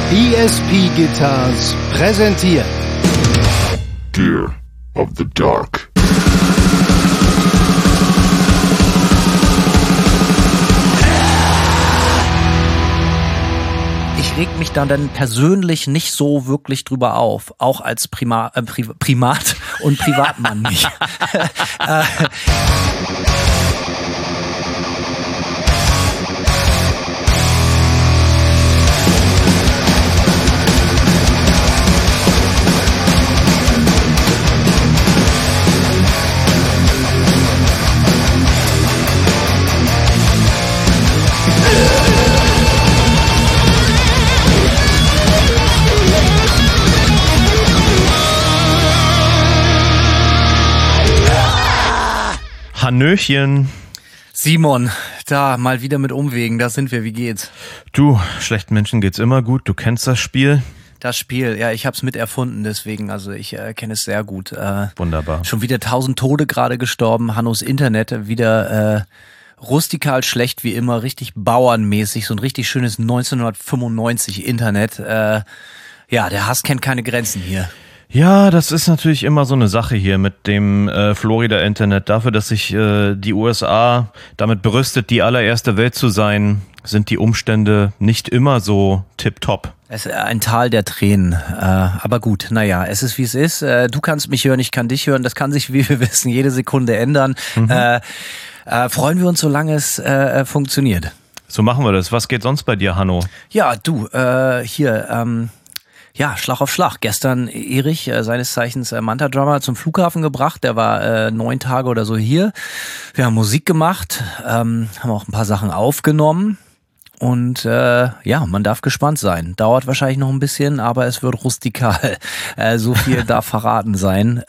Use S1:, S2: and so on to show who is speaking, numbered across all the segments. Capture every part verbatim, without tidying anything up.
S1: E S P Guitars präsentiert
S2: Gear of the Dark.
S3: Ich reg mich da dann persönlich nicht so wirklich drüber auf, auch als Prima, äh, Pri- Primat und Privatmann nicht. äh,
S4: Hannöchen.
S3: Simon, da mal wieder mit Umwegen, da sind wir, wie geht's?
S4: Du, schlechten Menschen geht's immer gut, du kennst das Spiel.
S3: Das Spiel, ja, ich hab's miterfunden, deswegen, also ich äh, kenne es sehr gut. Äh,
S4: Wunderbar.
S3: Schon wieder tausend Tode gerade gestorben, Hannos Internet wieder äh, rustikal schlecht wie immer, richtig bauernmäßig, so ein richtig schönes neunzehnhundertfünfundneunzig Internet. Äh, ja, der Hass kennt keine Grenzen hier.
S4: Ja, das ist natürlich immer so eine Sache hier mit dem äh, Florida-Internet. Dafür, dass sich äh, die U S A damit berüstet, die allererste Welt zu sein, sind die Umstände nicht immer so tipptopp.
S3: Es ist ein Tal der Tränen, äh, aber gut, naja, es ist wie es ist. Äh, du kannst mich hören, ich kann dich hören, das kann sich, wie wir wissen, jede Sekunde ändern. Mhm. Äh, äh, freuen wir uns, solange es äh, funktioniert.
S4: So machen wir das. Was geht sonst bei dir, Hanno?
S3: Ja, du, äh, hier, ähm, ja, Schlag auf Schlag. Gestern Erich, äh, seines Zeichens äh, Manta-Drummer, zum Flughafen gebracht. Der war äh, neun Tage oder so hier. Wir haben Musik gemacht, ähm, haben auch ein paar Sachen aufgenommen. Und äh, ja, man darf gespannt sein. Dauert wahrscheinlich noch ein bisschen, aber es wird rustikal. Äh, so viel darf verraten sein. Äh,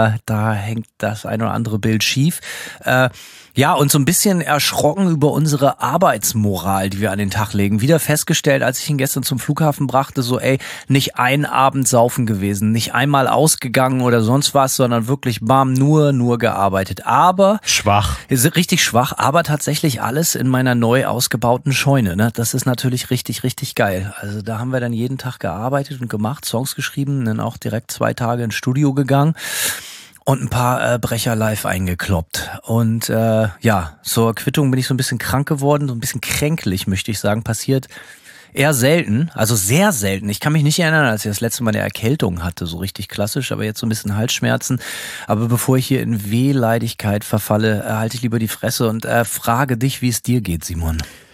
S3: da hängt das ein oder andere Bild schief. Äh, Ja, und so ein bisschen erschrocken über unsere Arbeitsmoral, die wir an den Tag legen. Wieder festgestellt, als ich ihn gestern zum Flughafen brachte, so ey, nicht ein Abend saufen gewesen, nicht einmal ausgegangen oder sonst was, sondern wirklich bam, nur, nur gearbeitet. Aber
S4: schwach.
S3: Ist richtig schwach, aber tatsächlich alles in meiner neu ausgebauten Scheune. Ne? Das ist natürlich richtig, richtig geil. Also da haben wir dann jeden Tag gearbeitet und gemacht, Songs geschrieben, dann auch direkt zwei Tage ins Studio gegangen. Und ein paar äh, Brecher live eingekloppt. Und äh, ja, zur Quittung bin ich so ein bisschen krank geworden, so ein bisschen kränklich, möchte ich sagen. Passiert eher selten, also sehr selten. Ich kann mich nicht erinnern, als ich das letzte Mal eine Erkältung hatte, so richtig klassisch, aber jetzt so ein bisschen Halsschmerzen. Aber bevor ich hier in Wehleidigkeit verfalle, äh, halte ich lieber die Fresse und äh, frage dich, wie es dir geht, Simon.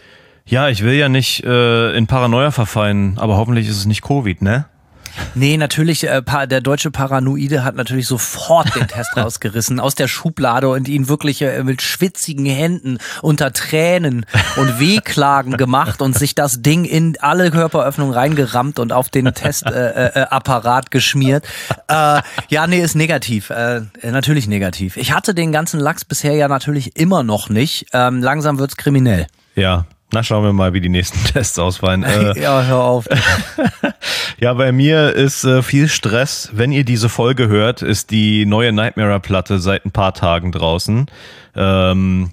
S4: Ja, ich will ja nicht äh, in Paranoia verfallen, aber hoffentlich ist es nicht Covid, ne?
S3: Nee, natürlich, äh, der deutsche Paranoide hat natürlich sofort den Test rausgerissen aus der Schublade und ihn wirklich äh, mit schwitzigen Händen unter Tränen und Wehklagen gemacht und sich das Ding in alle Körperöffnungen reingerammt und auf den Testapparat äh, äh, geschmiert. Äh, ja, nee, ist negativ. Äh, natürlich negativ. Ich hatte den ganzen Lachs bisher ja natürlich immer noch nicht. Ähm, langsam wird's kriminell.
S4: Ja. Na, schauen wir mal, wie die nächsten Tests ausfallen. Äh,
S3: ja, hör auf.
S4: Ja, bei mir ist äh, viel Stress. Wenn ihr diese Folge hört, ist die neue Nightmare-Platte seit ein paar Tagen draußen. Ähm,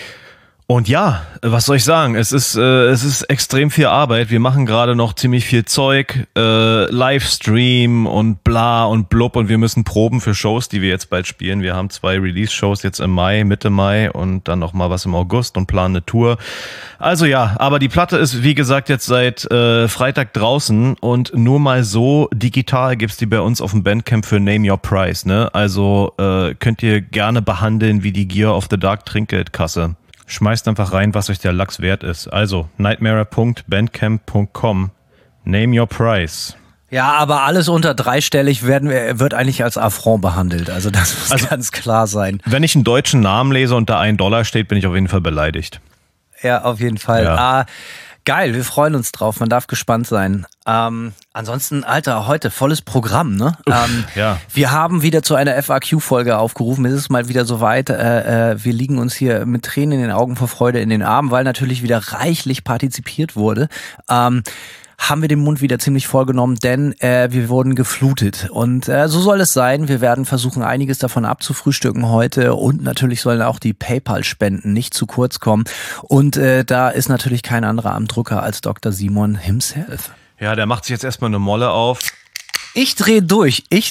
S4: und ja, was soll ich sagen? Es ist äh, es ist extrem viel Arbeit. Wir machen gerade noch ziemlich viel Zeug, äh, Livestream und bla und blub und wir müssen proben für Shows, die wir jetzt bald spielen. Wir haben zwei Release-Shows jetzt im Mai, Mitte Mai und dann noch mal was im August und planen eine Tour. Also ja, aber die Platte ist wie gesagt jetzt seit äh, Freitag draußen und nur mal so digital gibt's die bei uns auf dem Bandcamp für Name Your Price, ne? Also äh, könnt ihr gerne behandeln wie die Gear of the Dark Trinkgeldkasse. Schmeißt einfach rein, was euch der Lachs wert ist. Also nightmare punkt bandcamp punkt com. Name your price.
S3: Ja, aber alles unter dreistellig werden wir, wird eigentlich als Affront behandelt. Also das muss also, ganz klar sein.
S4: Wenn ich einen deutschen Namen lese und da ein Dollar steht, bin ich auf jeden Fall beleidigt.
S3: Ja, auf jeden Fall.
S4: Ja.
S3: Ah, geil, wir freuen uns drauf. Man darf gespannt sein. Ähm, ansonsten, Alter, heute volles Programm, ne?
S4: Uff,
S3: ähm,
S4: ja.
S3: Wir haben wieder zu einer F A Q-Folge aufgerufen. Es ist mal wieder soweit. Äh, äh, wir liegen uns hier mit Tränen in den Augen vor Freude in den Armen, weil natürlich wieder reichlich partizipiert wurde. Ähm, haben wir den Mund wieder ziemlich vollgenommen, denn äh, wir wurden geflutet. Und äh, so soll es sein. Wir werden versuchen, einiges davon abzufrühstücken heute. Und natürlich sollen auch die PayPal-Spenden nicht zu kurz kommen. Und äh, da ist natürlich kein anderer am Drücker als Doktor Simon himself.
S4: Ja, der macht sich jetzt erstmal eine Molle auf.
S3: Ich drehe durch. Ich...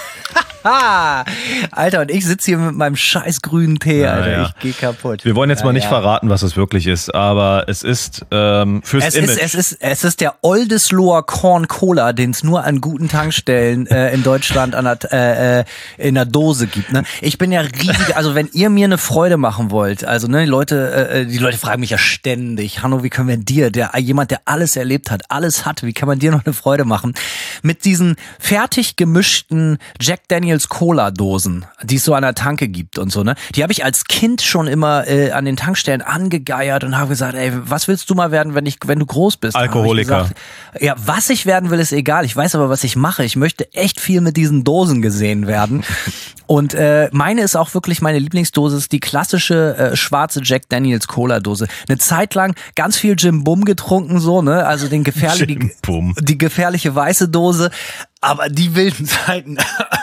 S3: Alter, und ich sitze hier mit meinem scheiß grünen Tee, Alter. Ja, ja. Ich gehe kaputt.
S4: Wir wollen jetzt
S3: ja,
S4: mal nicht
S3: ja.
S4: verraten, was es wirklich ist, aber es ist ähm, fürs
S3: es
S4: Image.
S3: Ist, es, ist, es ist der Oldesloher Corn Cola, den es nur an guten Tankstellen äh, in Deutschland an der, äh, äh, in der Dose gibt. Ne? Ich bin ja riesig, also wenn ihr mir eine Freude machen wollt, also ne, die Leute, äh, die Leute fragen mich ja ständig, Hanno, wie können wir dir, der jemand, der alles erlebt hat, alles hat, wie kann man dir noch eine Freude machen? Mit diesen fertig gemischten Jack Daniels Cola-Dosen, die es so an der Tanke gibt und so, ne? Die habe ich als Kind schon immer äh, an den Tankstellen angegeiert und habe gesagt, ey, was willst du mal werden, wenn ich, wenn du groß bist?
S4: Alkoholiker.
S3: Gesagt, ja, was ich werden will, ist egal. Ich weiß aber, was ich mache. Ich möchte echt viel mit diesen Dosen gesehen werden. Und äh, meine ist auch wirklich, meine Lieblingsdose ist die klassische äh, schwarze Jack Daniels Cola-Dose. Eine Zeit lang ganz viel Jim Bum getrunken, so, ne? Also den gefährlich, die, die gefährliche weiße Dose. Aber die wilden Zeiten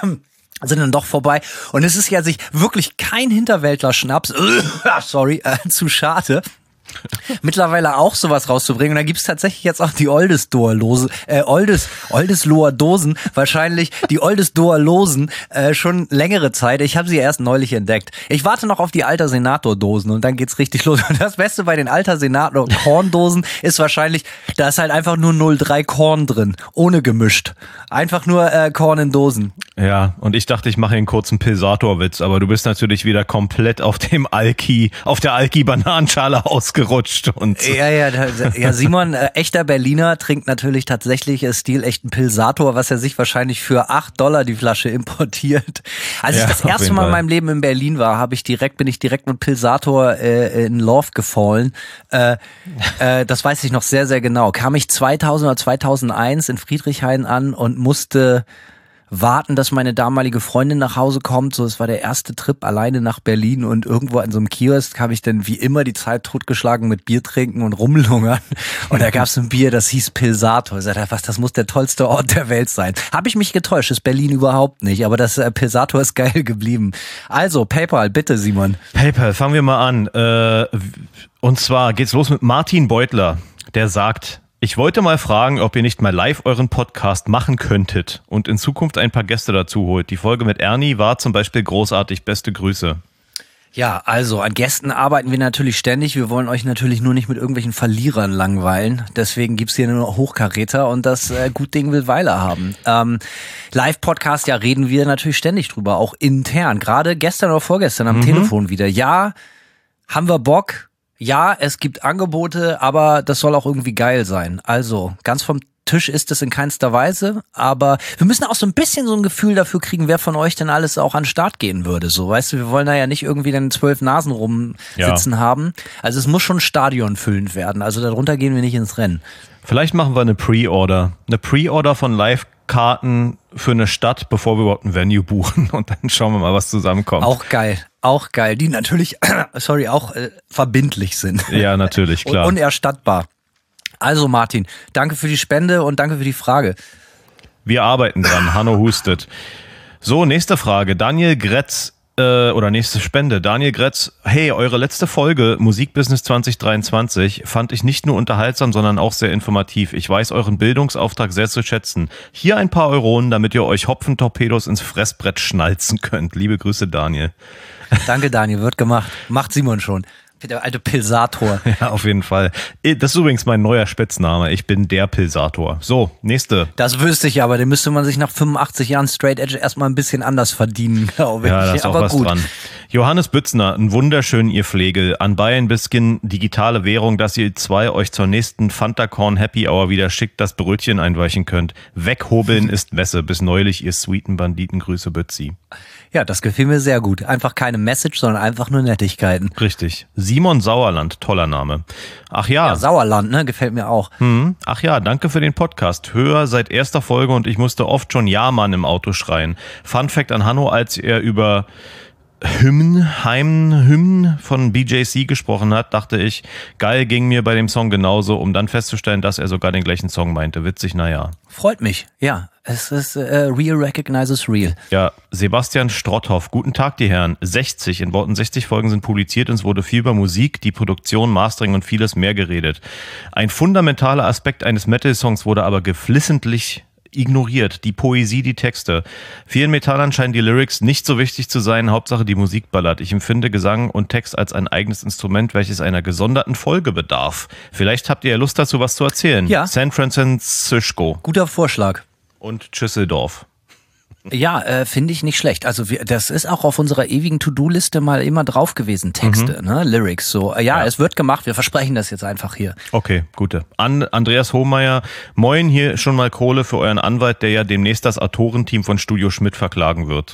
S3: sind dann doch vorbei. Und es ist ja sich wirklich kein Hinterwäldler-Schnaps, sorry, äh, zu schade, mittlerweile auch sowas rauszubringen. Und da gibt's tatsächlich jetzt auch die Oldesloher-Lose, äh, Oldes, Oldesloher Dosen, wahrscheinlich die Oldesloher Losen, äh, schon längere Zeit. Ich habe sie erst neulich entdeckt. Ich warte noch auf die Alter Senator-Dosen und dann geht's richtig los. Und das Beste bei den Alter Senator-Korn-Dosen ist wahrscheinlich, da ist halt einfach nur null Komma drei Korn drin, ohne gemischt. Einfach nur äh, Korn in Dosen.
S4: Ja, und ich dachte, ich mache einen kurzen Pilsator-Witz, aber du bist natürlich wieder komplett auf dem Alki, auf der Alki-Bananenschale ausgerutscht. Und
S3: ja, ja, ja, Simon, äh, echter Berliner, trinkt natürlich tatsächlich äh, stilechten Pilsator, was er sich wahrscheinlich für acht Dollar die Flasche importiert. Als ja, ich das erste Mal in meinem Leben in Berlin war, habe ich direkt, bin ich direkt mit Pilsator äh, in Love gefallen. Äh, äh, das weiß ich noch sehr, sehr genau. Kam ich zweitausend oder zweitausendeins in Friedrichshain an und musste warten, dass meine damalige Freundin nach Hause kommt. So, es war der erste Trip alleine nach Berlin und irgendwo an so einem Kiosk habe ich dann wie immer die Zeit totgeschlagen mit Bier trinken und rumlungern. Und da gab es ein Bier, das hieß Pilsator. Ich sagte, was, das muss der tollste Ort der Welt sein. Habe ich mich getäuscht, ist Berlin überhaupt nicht, aber das äh, Pilsator ist geil geblieben. Also, PayPal, bitte, Simon.
S4: PayPal, fangen wir mal an. Äh, und zwar geht's los mit Martin Beutler, der sagt: Ich wollte mal fragen, ob ihr nicht mal live euren Podcast machen könntet und in Zukunft ein paar Gäste dazu holt. Die Folge mit Ernie war zum Beispiel großartig. Beste Grüße.
S3: Ja, also an Gästen arbeiten wir natürlich ständig. Wir wollen euch natürlich nur nicht mit irgendwelchen Verlierern langweilen. Deswegen gibt's hier nur Hochkaräter und das äh, gut Ding will Weiler haben. Ähm, Live-Podcast, ja, reden wir natürlich ständig drüber, auch intern. Gerade gestern oder vorgestern am mhm. Telefon wieder. Ja, haben wir Bock. Ja, es gibt Angebote, aber das soll auch irgendwie geil sein. Also, ganz vom Tisch ist es in keinster Weise, aber wir müssen auch so ein bisschen so ein Gefühl dafür kriegen, wer von euch denn alles auch an den Start gehen würde. So, weißt du, wir wollen da ja nicht irgendwie dann zwölf Nasen rumsitzen ja. haben. Also es muss schon stadionfüllend werden. Also darunter gehen wir nicht ins Rennen.
S4: Vielleicht machen wir eine Pre-Order. Eine Pre-Order von Live-Karten für eine Stadt, bevor wir überhaupt ein Venue buchen. Und dann schauen wir mal, was zusammenkommt.
S3: Auch geil. Auch geil, die natürlich, sorry, auch äh, verbindlich sind.
S4: Ja, natürlich, klar.
S3: Und unerstattbar. Also Martin, danke für die Spende und danke für die Frage.
S4: Wir arbeiten dran, Hanno hustet. So, nächste Frage, Daniel Gretz, äh, oder nächste Spende, Daniel Gretz. Hey, eure letzte Folge Musikbusiness zwanzig dreiundzwanzig fand ich nicht nur unterhaltsam, sondern auch sehr informativ. Ich weiß euren Bildungsauftrag sehr zu schätzen. Hier ein paar Euronen, damit ihr euch Hopfentorpedos ins Fressbrett schnalzen könnt. Liebe Grüße, Daniel.
S3: Danke, Daniel, wird gemacht. Macht Simon schon. Der alte Pilsator.
S4: Ja, auf jeden Fall. Das ist übrigens mein neuer Spitzname. Ich bin der Pilsator. So, nächste.
S3: Das wüsste ich aber. Den müsste man sich nach fünfundachtzig Jahren Straight Edge erstmal ein bisschen anders verdienen, glaube ich.
S4: Ja, da ist auch
S3: aber
S4: was
S3: gut.
S4: dran. Johannes Bützner, ein wunderschön, ihr Flegel. Anbei ein bisschen digitale Währung, dass ihr zwei euch zur nächsten Fantacorn Happy Hour wieder schickt das Brötchen einweichen könnt. Weghobeln ist Messe. Bis neulich, ihr sweeten Banditen. Grüße, Bützi.
S3: Ja, das gefiel mir sehr gut. Einfach keine Message, sondern einfach nur Nettigkeiten.
S4: Richtig. Simon Sauerland, toller Name. Ach ja.
S3: Ja, Sauerland, ne, gefällt mir auch.
S4: Hm. Ach ja, danke für den Podcast. Höher seit erster Folge und ich musste oft schon Ja, Mann im Auto schreien. Fun Fact an Hanno, als er über Hymn, Heim, Hymn von B J C gesprochen hat, dachte ich, geil, ging mir bei dem Song genauso, um dann festzustellen, dass er sogar den gleichen Song meinte. Witzig, naja.
S3: Freut mich, ja. Es ist äh, real recognizes real.
S4: Ja, Sebastian Strotthoff, guten Tag, die Herren. sechzig, in Worten sechzig Folgen sind publiziert und es wurde viel über Musik, die Produktion, Mastering und vieles mehr geredet. Ein fundamentaler Aspekt eines Metal-Songs wurde aber geflissentlich ignoriert, die Poesie, die Texte. Vielen Metallern scheinen die Lyrics nicht so wichtig zu sein, Hauptsache die Musik ballert. Ich empfinde Gesang und Text als ein eigenes Instrument, welches einer gesonderten Folge bedarf. Vielleicht habt ihr ja Lust dazu, was zu erzählen.
S3: Ja.
S4: San Francisco.
S3: Guter Vorschlag.
S4: Und Düsseldorf.
S3: Ja, äh, finde ich nicht schlecht. Also wir, das ist auch auf unserer ewigen To-Do-Liste mal immer drauf gewesen, Texte, mhm. ne, Lyrics. So, äh, ja, ja, es wird gemacht. Wir versprechen das jetzt einfach hier.
S4: Okay, gute. An Andreas Hohmeier, moin, hier schon mal Kohle für euren Anwalt, der ja demnächst das Autorenteam von Studio Schmidt verklagen wird.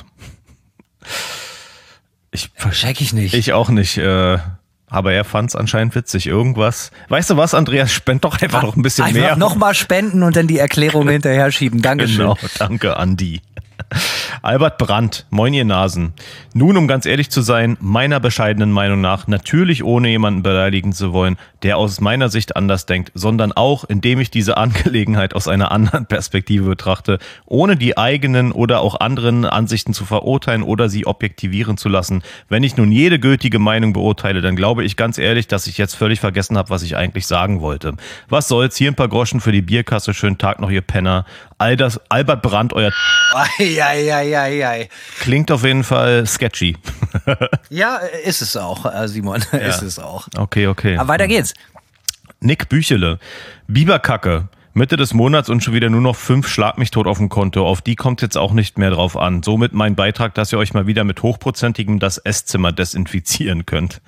S4: Ich
S3: check ich nicht.
S4: Ich auch nicht. Äh, aber er fand es anscheinend witzig. Irgendwas. Weißt du was, Andreas? Spend doch einfach noch ein bisschen
S3: einfach
S4: mehr.
S3: Nochmal spenden und dann die Erklärung hinterher schieben. Dankeschön.
S4: Genau, danke, Andi. Albert Brandt, moin ihr Nasen. Nun, um ganz ehrlich zu sein, meiner bescheidenen Meinung nach, natürlich ohne jemanden beleidigen zu wollen, der aus meiner Sicht anders denkt, sondern auch, indem ich diese Angelegenheit aus einer anderen Perspektive betrachte, ohne die eigenen oder auch anderen Ansichten zu verurteilen oder sie objektivieren zu lassen. Wenn ich nun jede gültige Meinung beurteile, dann glaube ich ganz ehrlich, dass ich jetzt völlig vergessen habe, was ich eigentlich sagen wollte. Was soll's, hier ein paar Groschen für die Bierkasse, schönen Tag noch, ihr Penner. All das, Albert Brandt, euer
S3: Eieieiei.
S4: Klingt auf jeden Fall sketchy.
S3: Ja, ist es auch, Simon. Ja. Ist es auch.
S4: Okay, okay.
S3: Aber weiter geht's.
S4: Nick Büchele. Biberkacke. Mitte des Monats und schon wieder nur noch fünf Schlag mich tot auf dem Konto. Auf die kommt jetzt auch nicht mehr drauf an. Somit mein Beitrag, dass ihr euch mal wieder mit hochprozentigem das Esszimmer desinfizieren könnt.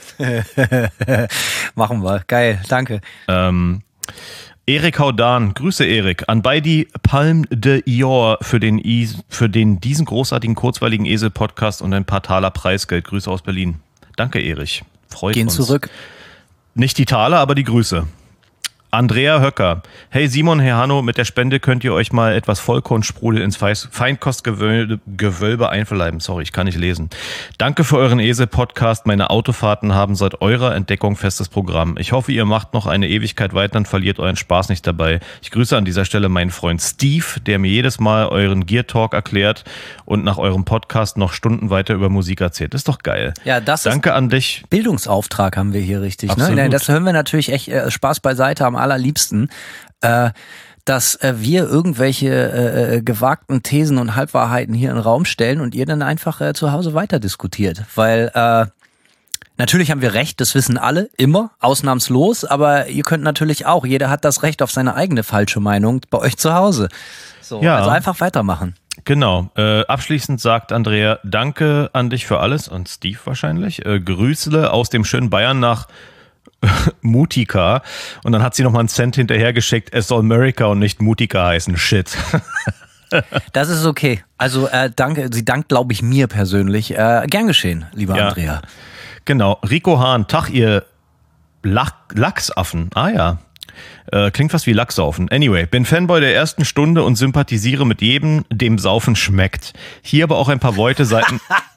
S3: Machen wir. Geil. Danke.
S4: Ähm... Erik Haudan, Grüße Erik, an beide Palme de Ior für den, I, für den diesen großartigen kurzweiligen Esel-Podcast und ein paar Taler Preisgeld. Grüße aus Berlin. Danke Erich, freut
S3: Gehen
S4: uns.
S3: Gehen zurück.
S4: Nicht die Taler, aber die Grüße. Andrea Höcker. Hey Simon, Herr Hanno, mit der Spende könnt ihr euch mal etwas Vollkornsprudel ins Feinkostgewölbe Gewölbe einverleiben. Sorry, ich kann nicht lesen. Danke für euren Esel-Podcast. Meine Autofahrten haben seit eurer Entdeckung festes Programm. Ich hoffe, ihr macht noch eine Ewigkeit weiter und verliert euren Spaß nicht dabei. Ich grüße an dieser Stelle meinen Freund Steve, der mir jedes Mal euren Gear Talk erklärt und nach eurem Podcast noch Stunden weiter über Musik erzählt. Das ist doch geil.
S3: Ja, das
S4: Danke
S3: ist
S4: an dich.
S3: Bildungsauftrag haben wir hier richtig.
S4: Absolut.
S3: Ne? Das hören wir natürlich echt äh, Spaß beiseite am allerliebsten, äh, dass äh, wir irgendwelche äh, gewagten Thesen und Halbwahrheiten hier in den Raum stellen und ihr dann einfach äh, zu Hause weiter diskutiert. Weil äh, natürlich haben wir Recht, das wissen alle, immer, ausnahmslos, aber ihr könnt natürlich auch, jeder hat das Recht auf seine eigene falsche Meinung bei euch zu Hause. So,
S4: ja.
S3: Also einfach weitermachen.
S4: Genau. Äh, abschließend sagt Andrea, danke an dich für alles und Steve wahrscheinlich. Äh, Grüße aus dem schönen Bayern nach Mutika. Und dann hat sie noch mal einen Cent hinterhergeschickt, es soll America und nicht Mutika heißen. Shit.
S3: Das ist okay. Also äh, danke, sie dankt, glaube ich, mir persönlich. Äh, gern geschehen, lieber
S4: ja.
S3: Andrea.
S4: Genau. Rico Hahn, Tag, ihr Lach Lachsaffen. Ah ja. Äh, klingt fast wie Lachsaufen. Anyway, bin Fanboy der ersten Stunde und sympathisiere mit jedem, dem Saufen schmeckt. Hier aber auch ein paar Worte seiten...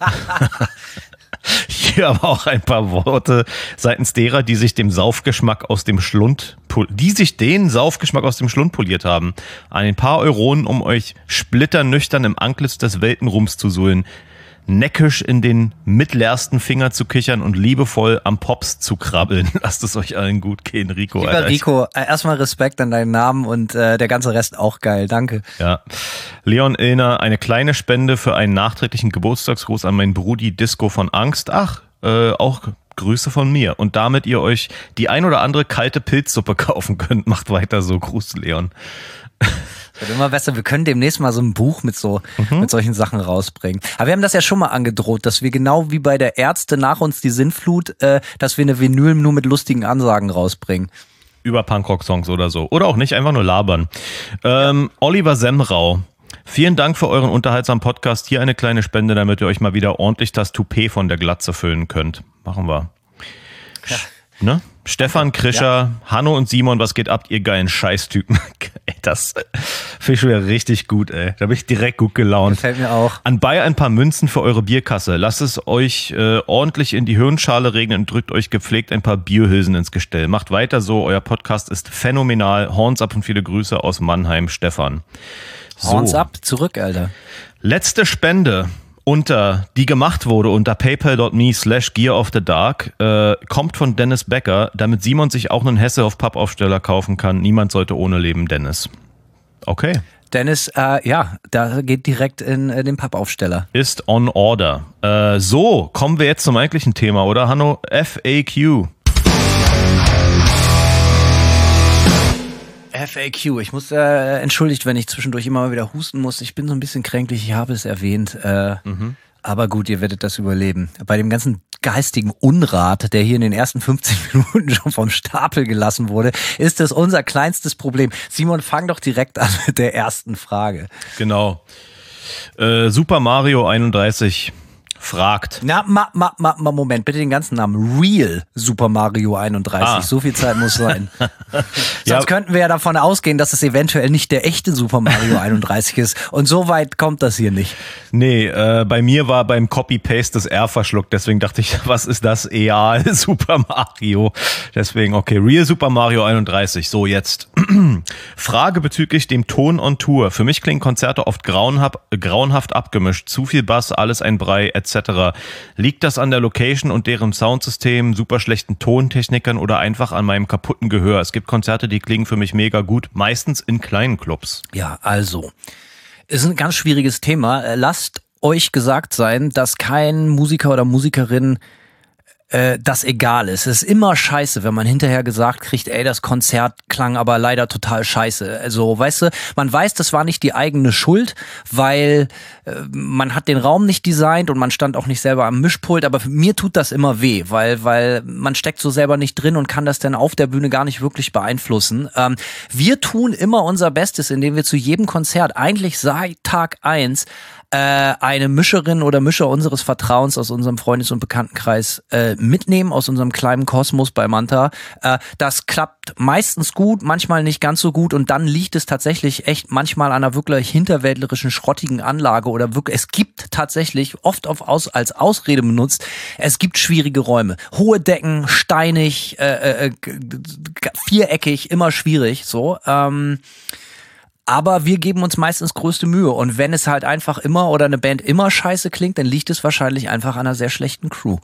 S4: Hier aber auch ein paar Worte seitens derer, die sich dem Saufgeschmack aus dem Schlund, die sich den Saufgeschmack aus dem Schlund poliert haben. Ein paar Euronen, um euch splitternüchtern im Antlitz des Weltenrums zu suhlen, neckisch in den mittlersten Finger zu kichern und liebevoll am Pops zu krabbeln. Lasst es euch allen gut gehen, Rico.
S3: Lieber
S4: Alter.
S3: Rico, erstmal Respekt an deinen Namen und äh, der ganze Rest auch geil. Danke.
S4: Ja. Leon Illner, eine kleine Spende für einen nachträglichen Geburtstagsgruß an meinen Brudi Disco von Angst. Ach, äh, auch Grüße von mir. Und damit ihr euch die ein oder andere kalte Pilzsuppe kaufen könnt, macht weiter so. Gruß, Leon.
S3: Wird immer besser. Wir können demnächst mal so ein Buch mit so mhm. mit solchen Sachen rausbringen. Aber wir haben das ja schon mal angedroht, dass wir genau wie bei der Ärzte nach uns die Sinnflut, äh, dass wir eine Vinyl nur mit lustigen Ansagen rausbringen.
S4: Über Punkrock-Songs oder so. Oder auch nicht, einfach nur labern. Ähm, ja. Oliver Semrau. Vielen Dank für euren unterhaltsamen Podcast. Hier eine kleine Spende, damit ihr euch mal wieder ordentlich das Toupet von der Glatze füllen könnt. Machen wir. Ja. Ne? Stefan Krischer, ja. Hanno und Simon, was geht ab, ihr geilen Scheißtypen? Das Fisch wäre richtig gut, ey. Da bin ich direkt gut gelaunt.
S3: Gefällt mir auch.
S4: Anbei ein paar Münzen für eure Bierkasse. Lasst es euch äh, ordentlich in die Hirnschale regnen und drückt euch gepflegt ein paar Bierhülsen ins Gestell. Macht weiter so, euer Podcast ist phänomenal. Horns ab und viele Grüße aus Mannheim, Stefan. So.
S3: Horns ab, zurück, Alter.
S4: Letzte Spende. Unter, die gemacht wurde unter paypal.me slash gear of the dark, äh, kommt von Dennis Becker, damit Simon sich auch einen Hesse auf Pappaufsteller kaufen kann. Niemand sollte ohne leben, Dennis. Okay.
S3: Dennis, äh, ja, da geht direkt in äh, den Pappaufsteller.
S4: Ist on order. Äh, so, kommen wir jetzt zum eigentlichen Thema, oder Hanno? F A Q.
S3: F A Q. Ich muss, äh, entschuldigt, wenn ich zwischendurch immer mal wieder husten muss. Ich bin so ein bisschen kränklich, ich habe es erwähnt. Äh, mhm. Aber gut, ihr werdet das überleben. Bei dem ganzen geistigen Unrat, der hier in den ersten fünfzehn Minuten schon vom Stapel gelassen wurde, ist das unser kleinstes Problem. Simon, fang doch direkt an mit der ersten Frage.
S4: Genau. Äh, Super Mario einunddreißig fragt.
S3: Na, ma, ma, ma, ma, Moment, bitte den ganzen Namen. Real Super Mario einunddreißig. Ah. So viel Zeit muss sein. Sonst ja. könnten wir ja davon ausgehen, dass es eventuell nicht der echte Super Mario einunddreißig ist. Und so weit kommt das hier nicht.
S4: Nee, äh, bei mir war beim Copy-Paste das R verschluckt. Deswegen dachte ich, was ist das? Eal Super Mario. Deswegen, okay, Real Super Mario einunddreißig. So, jetzt. Frage bezüglich dem Ton on Tour. Für mich klingen Konzerte oft grauenhaft, grauenhaft abgemischt. Zu viel Bass, alles ein Brei, et cetera. Liegt das an der Location und deren Soundsystem, super schlechten Tontechnikern oder einfach an meinem kaputten Gehör? Es gibt Konzerte, die klingen für mich mega gut, meistens in kleinen Clubs.
S3: Ja, also, ist ein ganz schwieriges Thema. Lasst euch gesagt sein, dass kein Musiker oder Musikerin äh, das egal ist. Es ist immer scheiße, wenn man hinterher gesagt kriegt, ey, das Konzert klang aber leider total scheiße. Also, weißt du, man weiß, das war nicht die eigene Schuld, weil äh, man hat den Raum nicht designt und man stand auch nicht selber am Mischpult, aber mir tut das immer weh, weil weil man steckt so selber nicht drin und kann das dann auf der Bühne gar nicht wirklich beeinflussen. Ähm, wir tun immer unser Bestes, indem wir zu jedem Konzert, eigentlich seit Tag eins, eine Mischerin oder Mischer unseres Vertrauens aus unserem Freundes- und Bekanntenkreis äh, mitnehmen, aus unserem kleinen Kosmos bei Manta. Äh, das klappt meistens gut, manchmal nicht ganz so gut und dann liegt es tatsächlich echt manchmal an einer wirklich hinterwäldlerischen, schrottigen Anlage oder wirklich, es gibt tatsächlich, oft auf aus, als Ausrede benutzt, es gibt schwierige Räume. Hohe Decken, steinig, äh, äh, viereckig, immer schwierig, so. Ähm, Aber wir geben uns meistens größte Mühe. Und wenn es halt einfach immer oder eine Band immer scheiße klingt, dann liegt es wahrscheinlich einfach an einer sehr schlechten Crew.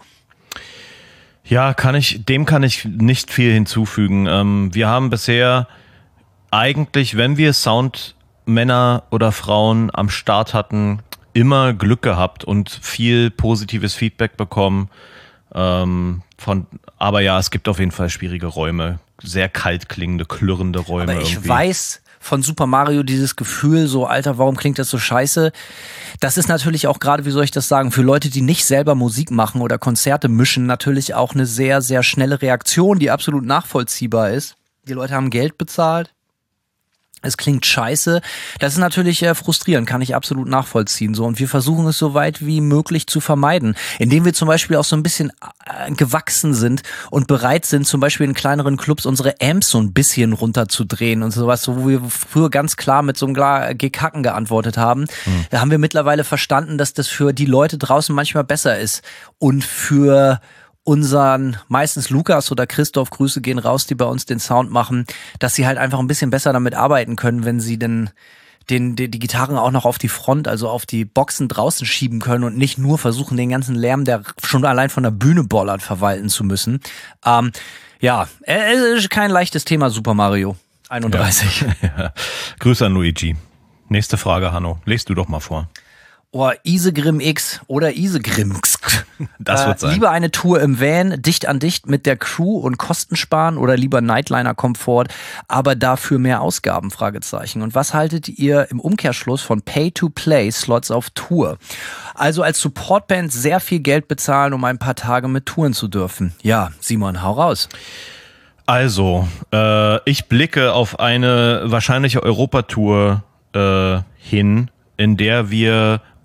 S4: Ja, kann ich, dem kann ich nicht viel hinzufügen. Ähm, wir haben bisher eigentlich, wenn wir Soundmänner oder Frauen am Start hatten, immer Glück gehabt und viel positives Feedback bekommen. Ähm, von, aber ja, es gibt auf jeden Fall schwierige Räume. Sehr kalt klingende, klirrende Räume.
S3: Aber ich
S4: irgendwie.
S3: weiß von Super Mario dieses Gefühl, so, Alter, warum klingt das so scheiße? Das ist natürlich auch gerade, wie soll ich das sagen, für Leute, die nicht selber Musik machen oder Konzerte mischen, natürlich auch eine sehr, sehr schnelle Reaktion, die absolut nachvollziehbar ist. Die Leute haben Geld bezahlt. Es klingt scheiße. Das ist natürlich äh, frustrierend, kann ich absolut nachvollziehen. So, und wir versuchen es so weit wie möglich zu vermeiden, indem wir zum Beispiel auch so ein bisschen äh, gewachsen sind und bereit sind, zum Beispiel in kleineren Clubs unsere Amps so ein bisschen runterzudrehen und sowas, so wo wir früher ganz klar mit so einem Gekacken geantwortet haben. Mhm. Da haben wir mittlerweile verstanden, dass das für die Leute draußen manchmal besser ist und für unseren, meistens Lukas oder Christoph, Grüße gehen raus, die bei uns den Sound machen, dass sie halt einfach ein bisschen besser damit arbeiten können, wenn sie den, den, die, die Gitarren auch noch auf die Front, also auf die Boxen draußen schieben können und nicht nur versuchen, den ganzen Lärm, der schon allein von der Bühne bollert, verwalten zu müssen. Ähm, ja, es ist kein leichtes Thema, Super Mario einunddreißig.
S4: Ja. Ja. Grüße an Luigi. Nächste Frage, Hanno. Lest du doch mal vor.
S3: Oh, Isegrim X oder Isegrimx.
S4: Das wird sein.
S3: Äh, lieber eine Tour im Van, dicht an dicht mit der Crew und Kosten sparen oder lieber Nightliner-Komfort, aber dafür mehr Ausgaben, Fragezeichen. Und was haltet ihr im Umkehrschluss von Pay-to-Play-Slots auf Tour? Also als Supportband sehr viel Geld bezahlen, um ein paar Tage mit touren zu dürfen. Ja, Simon, hau raus.
S4: Also, äh, ich blicke auf eine wahrscheinliche Europatour äh, hin, in der wir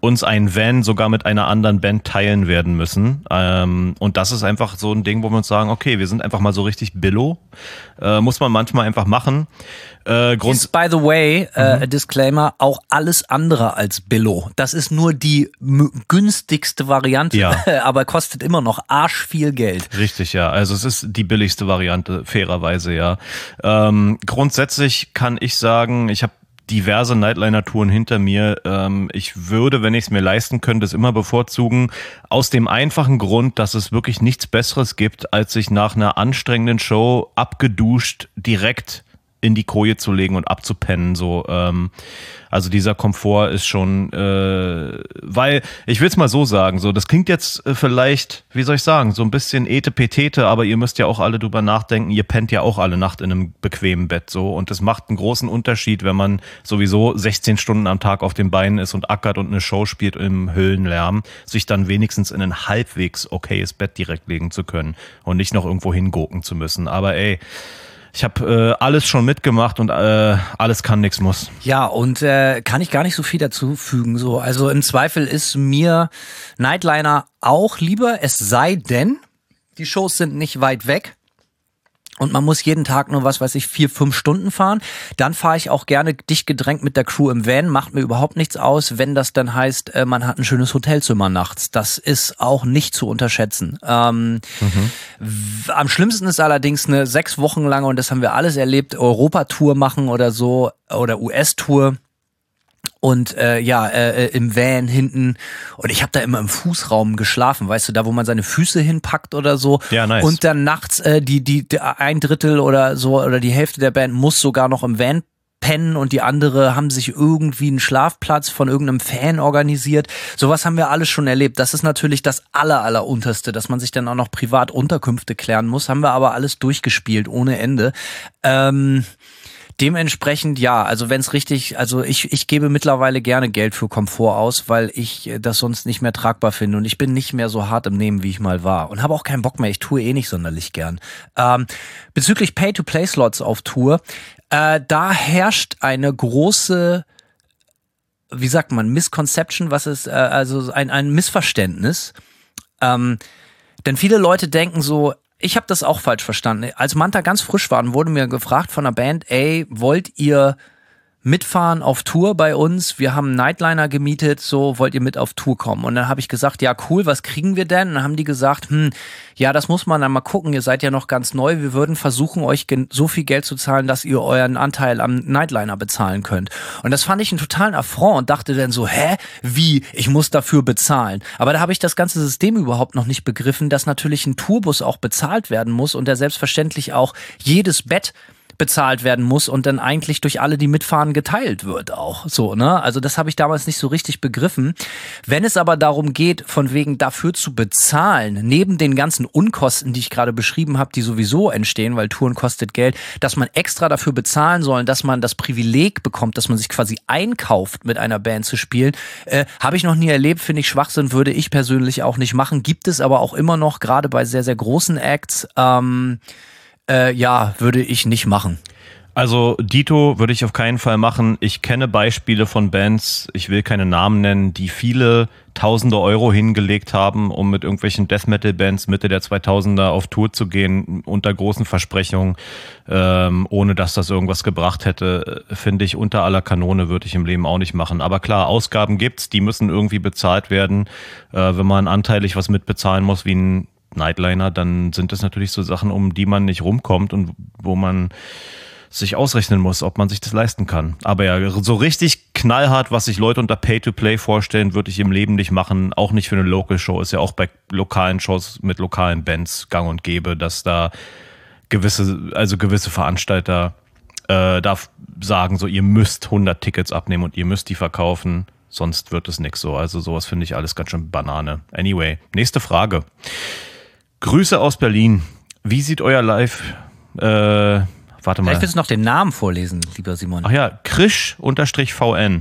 S4: uns ein Van sogar mit einer anderen Band teilen werden müssen. Ähm, und das ist einfach so ein Ding, wo wir uns sagen, okay, wir sind einfach mal so richtig Billo. Äh, muss man manchmal einfach machen. Äh, Grund
S3: ist, by the way, äh, mhm. Disclaimer, auch alles andere als Billo. Das ist nur die m- günstigste Variante,
S4: ja.
S3: aber kostet immer noch arsch viel Geld.
S4: Richtig, ja. Also es ist die billigste Variante, fairerweise, ja. Ähm, grundsätzlich kann ich sagen, ich habe diverse Nightliner-Touren hinter mir. Ähm, ich würde, wenn ich es mir leisten könnte, es immer bevorzugen. Aus dem einfachen Grund, dass es wirklich nichts Besseres gibt, als sich nach einer anstrengenden Show abgeduscht direkt in die Koje zu legen und abzupennen. So, ähm, also dieser Komfort ist schon, äh, weil, ich will es mal so sagen, so, das klingt jetzt äh, vielleicht, wie soll ich sagen, so ein bisschen etepetete, aber ihr müsst ja auch alle drüber nachdenken, ihr pennt ja auch alle Nacht in einem bequemen Bett, so, und das macht einen großen Unterschied, wenn man sowieso sechzehn Stunden am Tag auf den Beinen ist und ackert und eine Show spielt im Höllenlärm, sich dann wenigstens in ein halbwegs okayes Bett direkt legen zu können und nicht noch irgendwo hingucken zu müssen, aber ey, ich habe äh, alles schon mitgemacht und äh, alles kann, nix muss.
S3: Ja, und äh, kann ich gar nicht so viel dazu fügen. So, also im Zweifel ist mir Nightliner auch lieber, es sei denn, die Shows sind nicht weit weg. Und man muss jeden Tag nur, was weiß ich, vier, fünf Stunden fahren. Dann fahre ich auch gerne dicht gedrängt mit der Crew im Van. Macht mir überhaupt nichts aus, wenn das dann heißt, man hat ein schönes Hotelzimmer nachts. Das ist auch nicht zu unterschätzen. Ähm, mhm. w- am schlimmsten ist allerdings eine sechs Wochen lange, und das haben wir alles erlebt, Europatour machen oder so, oder U S-Tour. Und äh, ja, äh, im Van hinten. Und ich habe da immer im Fußraum geschlafen, weißt du, da wo man seine Füße hinpackt oder so.
S4: Ja, nice.
S3: Und dann nachts äh, die, die, die ein Drittel oder so oder die Hälfte der Band muss sogar noch im Van pennen und die andere haben sich irgendwie einen Schlafplatz von irgendeinem Fan organisiert. Sowas haben wir alles schon erlebt. Das ist natürlich das aller, aller Unterste, dass man sich dann auch noch privat Unterkünfte klären muss. Haben wir aber alles durchgespielt, ohne Ende. Ähm... Dementsprechend, ja, also wenn es richtig, also ich ich gebe mittlerweile gerne Geld für Komfort aus, weil ich das sonst nicht mehr tragbar finde und ich bin nicht mehr so hart im Nehmen, wie ich mal war und habe auch keinen Bock mehr, ich tue eh nicht sonderlich gern. Ähm, bezüglich Pay-to-Play-Slots auf Tour, äh, da herrscht eine große, wie sagt man, Misconception, was ist, äh, also ein, ein Missverständnis, ähm, denn viele Leute denken so, ich habe das auch falsch verstanden. Als Manta ganz frisch waren, wurde mir gefragt von der Band, ey, wollt ihr mitfahren auf Tour bei uns? Wir haben einen Nightliner gemietet, so wollt ihr mit auf Tour kommen? Und dann habe ich gesagt, ja cool, was kriegen wir denn? Und dann haben die gesagt, hm, ja, das muss man dann mal gucken, ihr seid ja noch ganz neu, wir würden versuchen, euch gen- so viel Geld zu zahlen, dass ihr euren Anteil am Nightliner bezahlen könnt. Und das fand ich einen totalen Affront und dachte dann so, hä, wie, ich muss dafür bezahlen? Aber da habe ich das ganze System überhaupt noch nicht begriffen, dass natürlich ein Tourbus auch bezahlt werden muss und der selbstverständlich auch jedes Bett bezahlt werden muss und dann eigentlich durch alle, die mitfahren, geteilt wird auch. So, ne? Also das habe ich damals nicht so richtig begriffen. Wenn es aber darum geht, von wegen dafür zu bezahlen, neben den ganzen Unkosten, die ich gerade beschrieben habe, die sowieso entstehen, weil Touren kostet Geld, dass man extra dafür bezahlen soll, dass man das Privileg bekommt, dass man sich quasi einkauft, mit einer Band zu spielen, äh, habe ich noch nie erlebt, finde ich Schwachsinn, würde ich persönlich auch nicht machen. Gibt es aber auch immer noch, gerade bei sehr, sehr großen Acts, ähm, Äh, ja, würde ich nicht machen.
S4: Also Dito würde ich auf keinen Fall machen. Ich kenne Beispiele von Bands, ich will keine Namen nennen, die viele tausende Euro hingelegt haben, um mit irgendwelchen Death-Metal-Bands Mitte der zweitausender auf Tour zu gehen, unter großen Versprechungen, ähm, ohne dass das irgendwas gebracht hätte, finde ich unter aller Kanone, würde ich im Leben auch nicht machen. Aber klar, Ausgaben gibt's, die müssen irgendwie bezahlt werden. Äh, wenn man anteilig was mitbezahlen muss, wie ein Nightliner, dann sind das natürlich so Sachen, um die man nicht rumkommt und wo man sich ausrechnen muss, ob man sich das leisten kann. Aber ja, so richtig knallhart, was sich Leute unter Pay-to-Play vorstellen, würde ich im Leben nicht machen. Auch nicht für eine Local-Show. Ist ja auch bei lokalen Shows mit lokalen Bands gang und gäbe, dass da gewisse, also gewisse Veranstalter äh, da sagen, so ihr müsst hundert Tickets abnehmen und ihr müsst die verkaufen, sonst wird es nix so. Also sowas finde ich alles ganz schön Banane. Anyway, nächste Frage. Grüße aus Berlin. Wie sieht euer Live... Äh, warte mal.
S3: Vielleicht willst du noch den Namen vorlesen, lieber Simon.
S4: Ach ja, Krisch-V N.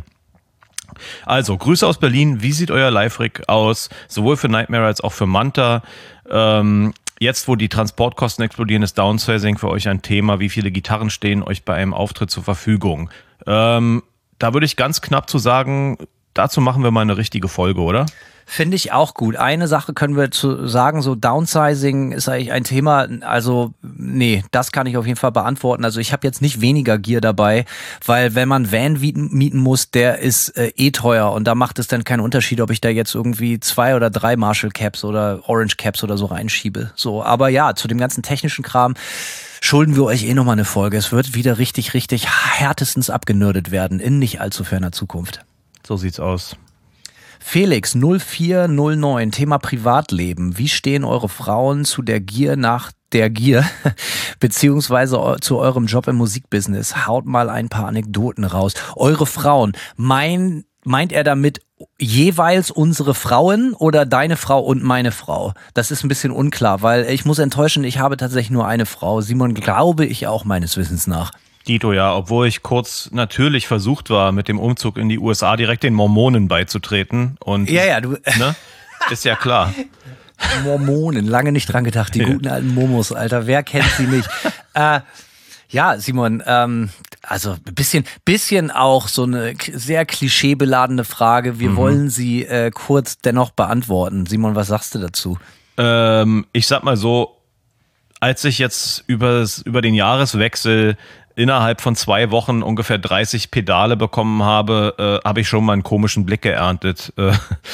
S4: Also, Grüße aus Berlin. Wie sieht euer Live-Rig aus? Sowohl für Nightmare als auch für Manta. Ähm, jetzt, wo die Transportkosten explodieren, ist Downsizing für euch ein Thema. Wie viele Gitarren stehen euch bei einem Auftritt zur Verfügung? Ähm, da würde ich ganz knapp zu sagen, dazu machen wir mal eine richtige Folge, oder?
S3: Finde ich auch gut. Eine Sache können wir zu sagen, so Downsizing ist eigentlich ein Thema, also nee, das kann ich auf jeden Fall beantworten. Also ich habe jetzt nicht weniger Gear dabei, weil wenn man Van mieten muss, der ist äh, eh teuer und da macht es dann keinen Unterschied, ob ich da jetzt irgendwie zwei oder drei Marshall Caps oder Orange Caps oder so reinschiebe. So, aber ja, zu dem ganzen technischen Kram schulden wir euch eh nochmal eine Folge. Es wird wieder richtig, richtig härtestens abgenördet werden in nicht allzu ferner Zukunft.
S4: So sieht's aus.
S3: Felix null vier null neun, Thema Privatleben. Wie stehen eure Frauen zu der Gier nach der Gier, beziehungsweise zu eurem Job im Musikbusiness? Haut mal ein paar Anekdoten raus. Eure Frauen, mein, meint er damit jeweils unsere Frauen oder deine Frau und meine Frau? Das ist ein bisschen unklar, weil ich muss enttäuschen, ich habe tatsächlich nur eine Frau. Simon, glaube ich auch meines Wissens nach.
S4: Dito, ja, obwohl ich kurz natürlich versucht war, mit dem Umzug in die U S A direkt den Mormonen beizutreten. Und,
S3: ja, ja, du.
S4: Ne? Ist ja klar.
S3: Mormonen, lange nicht dran gedacht, die
S4: ja.
S3: guten alten Momos, Alter, wer kennt sie nicht? äh, ja, Simon, ähm, also ein bisschen, bisschen auch so eine sehr klischeebeladene Frage. Wir mhm. wollen sie äh, kurz dennoch beantworten. Simon, was sagst du dazu?
S4: Ähm, ich sag mal so, als ich jetzt übers, über den Jahreswechsel innerhalb von zwei Wochen ungefähr dreißig Pedale bekommen habe, äh, habe ich schon mal einen komischen Blick geerntet. Äh,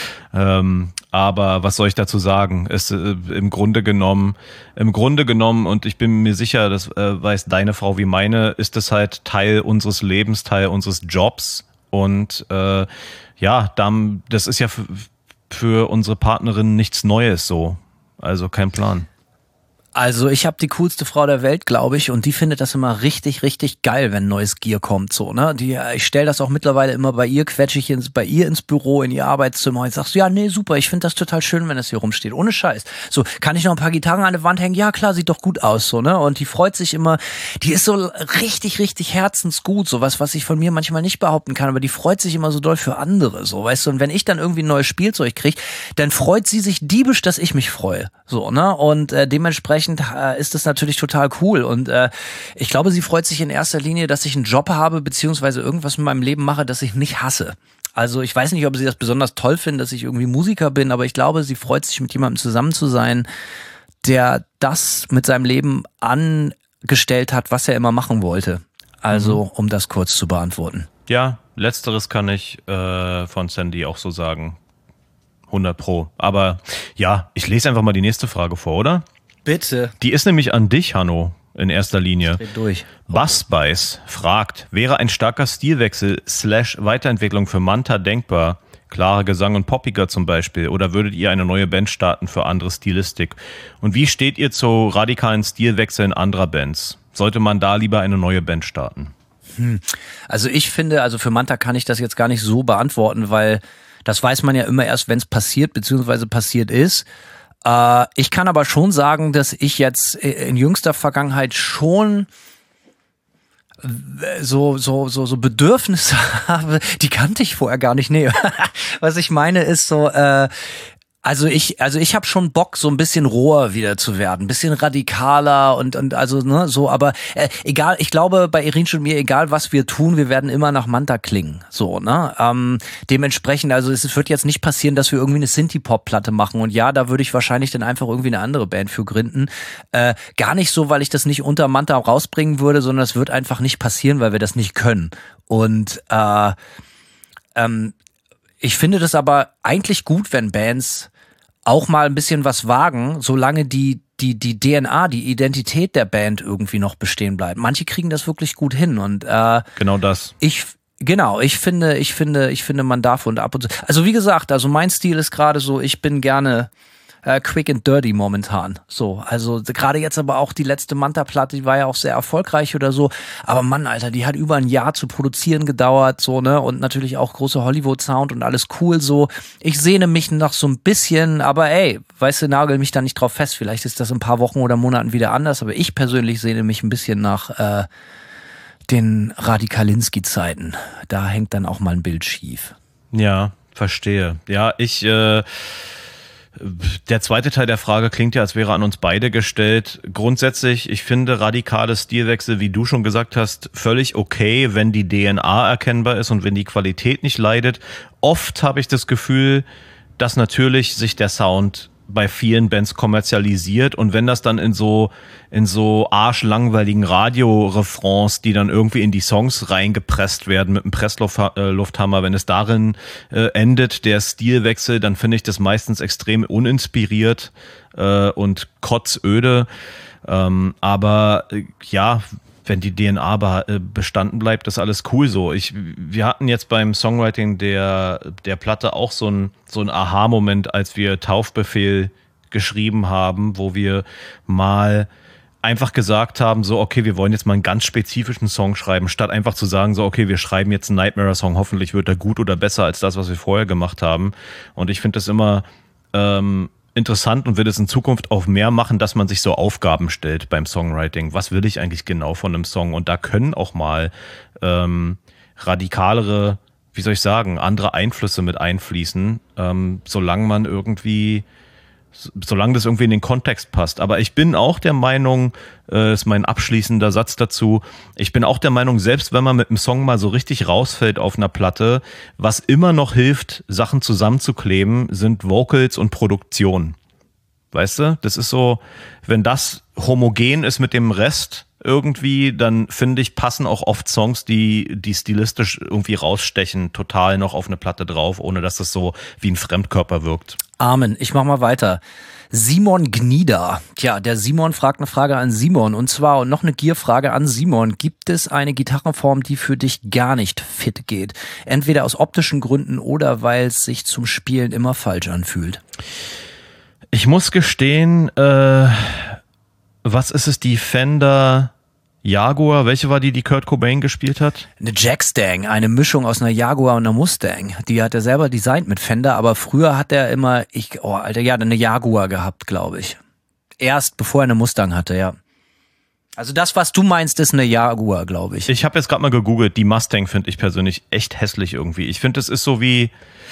S4: ähm, aber was soll ich dazu sagen? Ist äh, im Grunde genommen, im Grunde genommen, und ich bin mir sicher, das äh, weiß deine Frau wie meine, ist es halt Teil unseres Lebens, Teil unseres Jobs. Und äh, ja, dann, das ist ja für, für unsere Partnerin nichts Neues so. Also kein Plan.
S3: Also ich habe die coolste Frau der Welt, glaube ich, und die findet das immer richtig, richtig geil, wenn neues Gear kommt, so, ne? Die, ich stelle das auch mittlerweile immer bei ihr, quetsche ich ins, bei ihr ins Büro, in ihr Arbeitszimmer und sagst, ja, nee, super, ich finde das total schön, wenn das hier rumsteht, ohne Scheiß. So, kann ich noch ein paar Gitarren an der Wand hängen? Ja, klar, sieht doch gut aus, so, ne? Und die freut sich immer, die ist so richtig, richtig herzensgut, so was, was ich von mir manchmal nicht behaupten kann, aber die freut sich immer so doll für andere, so, weißt du? Und wenn ich dann irgendwie ein neues Spielzeug kriege, dann freut sie sich diebisch, dass ich mich freue, so, ne? Und äh, dementsprechend ist das natürlich total cool und äh, ich glaube, sie freut sich in erster Linie, dass ich einen Job habe, beziehungsweise irgendwas mit meinem Leben mache, das ich nicht hasse. Also ich weiß nicht, ob sie das besonders toll findet, dass ich irgendwie Musiker bin, aber ich glaube, sie freut sich, mit jemandem zusammen zu sein, der das mit seinem Leben angestellt hat, was er immer machen wollte. Also, um das kurz zu beantworten.
S4: Ja, letzteres kann ich äh, von Sandy auch so sagen. hundert Pro. Aber ja, ich lese einfach mal die nächste Frage vor, oder?
S3: Bitte.
S4: Die ist nämlich an dich, Hanno, in erster Linie.
S3: Durch.
S4: Bassbeiß fragt, wäre ein starker Stilwechsel slash Weiterentwicklung für Manta denkbar? Klare Gesang und poppiger zum Beispiel. Oder würdet ihr eine neue Band starten für andere Stilistik? Und wie steht ihr zu radikalen Stilwechseln anderer Bands? Sollte man da lieber eine neue Band starten?
S3: Hm. Also ich finde, also für Manta kann ich das jetzt gar nicht so beantworten, weil das weiß man ja immer erst, wenn es passiert, beziehungsweise passiert ist. Äh, ich kann aber schon sagen, dass ich jetzt in jüngster Vergangenheit schon so so so so Bedürfnisse habe, die kannte ich vorher gar nicht. Nee, was ich meine ist so, äh, also ich also ich habe schon Bock, so ein bisschen roher wieder zu werden, ein bisschen radikaler und und also ne so, aber äh, egal, ich glaube bei Irinsch und mir, egal was wir tun, wir werden immer nach Manta klingen, so, ne? Ähm, dementsprechend, also es wird jetzt nicht passieren, dass wir irgendwie eine Synthie-Pop-Platte machen und ja, da würde ich wahrscheinlich dann einfach irgendwie eine andere Band für gründen. Äh, gar nicht so, weil ich das nicht unter Manta rausbringen würde, sondern es wird einfach nicht passieren, weil wir das nicht können. Und äh, ähm, ich finde das aber eigentlich gut, wenn Bands auch mal ein bisschen was wagen, solange die die die D N A, die Identität der Band irgendwie noch bestehen bleibt. Manche kriegen das wirklich gut hin und äh,
S4: genau das.
S3: Ich genau, ich finde, ich finde, ich finde, man darf und ab und zu. Also wie gesagt, also mein Stil ist gerade so, ich bin gerne äh, quick and dirty momentan. So, also gerade jetzt aber auch die letzte Manta-Platte, die war ja auch sehr erfolgreich oder so. Aber Mann, Alter, die hat über ein Jahr zu produzieren gedauert, so, ne? Und natürlich auch große Hollywood-Sound und alles cool so. Ich sehne mich noch so ein bisschen, aber ey, weißt du, nagel mich da nicht drauf fest. Vielleicht ist das in ein paar Wochen oder Monaten wieder anders, aber ich persönlich sehne mich ein bisschen nach äh, den Radikalinski-Zeiten. Da hängt dann auch mal ein Bild schief.
S4: Ja, verstehe. Ja, ich äh Der zweite Teil der Frage klingt ja, als wäre an uns beide gestellt. Grundsätzlich, ich finde radikale Stilwechsel, wie du schon gesagt hast, völlig okay, wenn die D N A erkennbar ist und wenn die Qualität nicht leidet. Oft habe ich das Gefühl, dass natürlich sich der Sound bei vielen Bands kommerzialisiert und wenn das dann in so in so arschlangweiligen Radio-Refrains, die dann irgendwie in die Songs reingepresst werden mit einem Presslufthammer, wenn es darin äh, endet, der Stilwechsel, dann finde ich das meistens extrem uninspiriert äh, und kotzöde. Ähm, aber äh, ja, wenn die D N A bestanden bleibt, ist alles cool so. Ich, wir hatten jetzt beim Songwriting der, der Platte auch so ein, so ein Aha-Moment, als wir Taufbefehl geschrieben haben, wo wir mal einfach gesagt haben, so, okay, wir wollen jetzt mal einen ganz spezifischen Song schreiben, statt einfach zu sagen, so, okay, wir schreiben jetzt einen Nightmare-Song, hoffentlich wird er gut oder besser als das, was wir vorher gemacht haben. Und ich finde das immer ähm, interessant und will es in Zukunft auch mehr machen, dass man sich so Aufgaben stellt beim Songwriting. Was will ich eigentlich genau von einem Song? Und da können auch mal ähm, radikalere, wie soll ich sagen, andere Einflüsse mit einfließen, ähm, solange man irgendwie, solange das irgendwie in den Kontext passt. Aber ich bin auch der Meinung, äh, ist mein abschließender Satz dazu, ich bin auch der Meinung, selbst wenn man mit einem Song mal so richtig rausfällt auf einer Platte, was immer noch hilft, Sachen zusammenzukleben, sind Vocals und Produktion. Weißt du, das ist so, wenn das homogen ist mit dem Rest irgendwie, dann finde ich, passen auch oft Songs, die, die stilistisch irgendwie rausstechen, total noch auf eine Platte drauf, ohne dass das so wie ein Fremdkörper wirkt.
S3: Amen. Ich mach mal weiter. Simon Gnieder. Tja, der Simon fragt eine Frage an Simon und zwar und noch eine Gierfrage an Simon. Gibt es eine Gitarrenform, die für dich gar nicht fit geht? Entweder aus optischen Gründen oder weil es sich zum Spielen immer falsch anfühlt.
S4: Ich muss gestehen, äh, was ist es, die Fender Jaguar? Welche war die, die Kurt Cobain gespielt hat?
S3: Eine Jackstang, eine Mischung aus einer Jaguar und einer Mustang. Die hat er selber designt mit Fender, aber früher hat er immer, ich, oh Alter, ja, eine Jaguar gehabt, glaube ich. Erst bevor er eine Mustang hatte, ja. Also das, was du meinst, ist eine Jaguar, glaube ich.
S4: Ich habe jetzt gerade mal gegoogelt, die Mustang finde ich persönlich echt hässlich irgendwie. Ich finde, es ist so wie,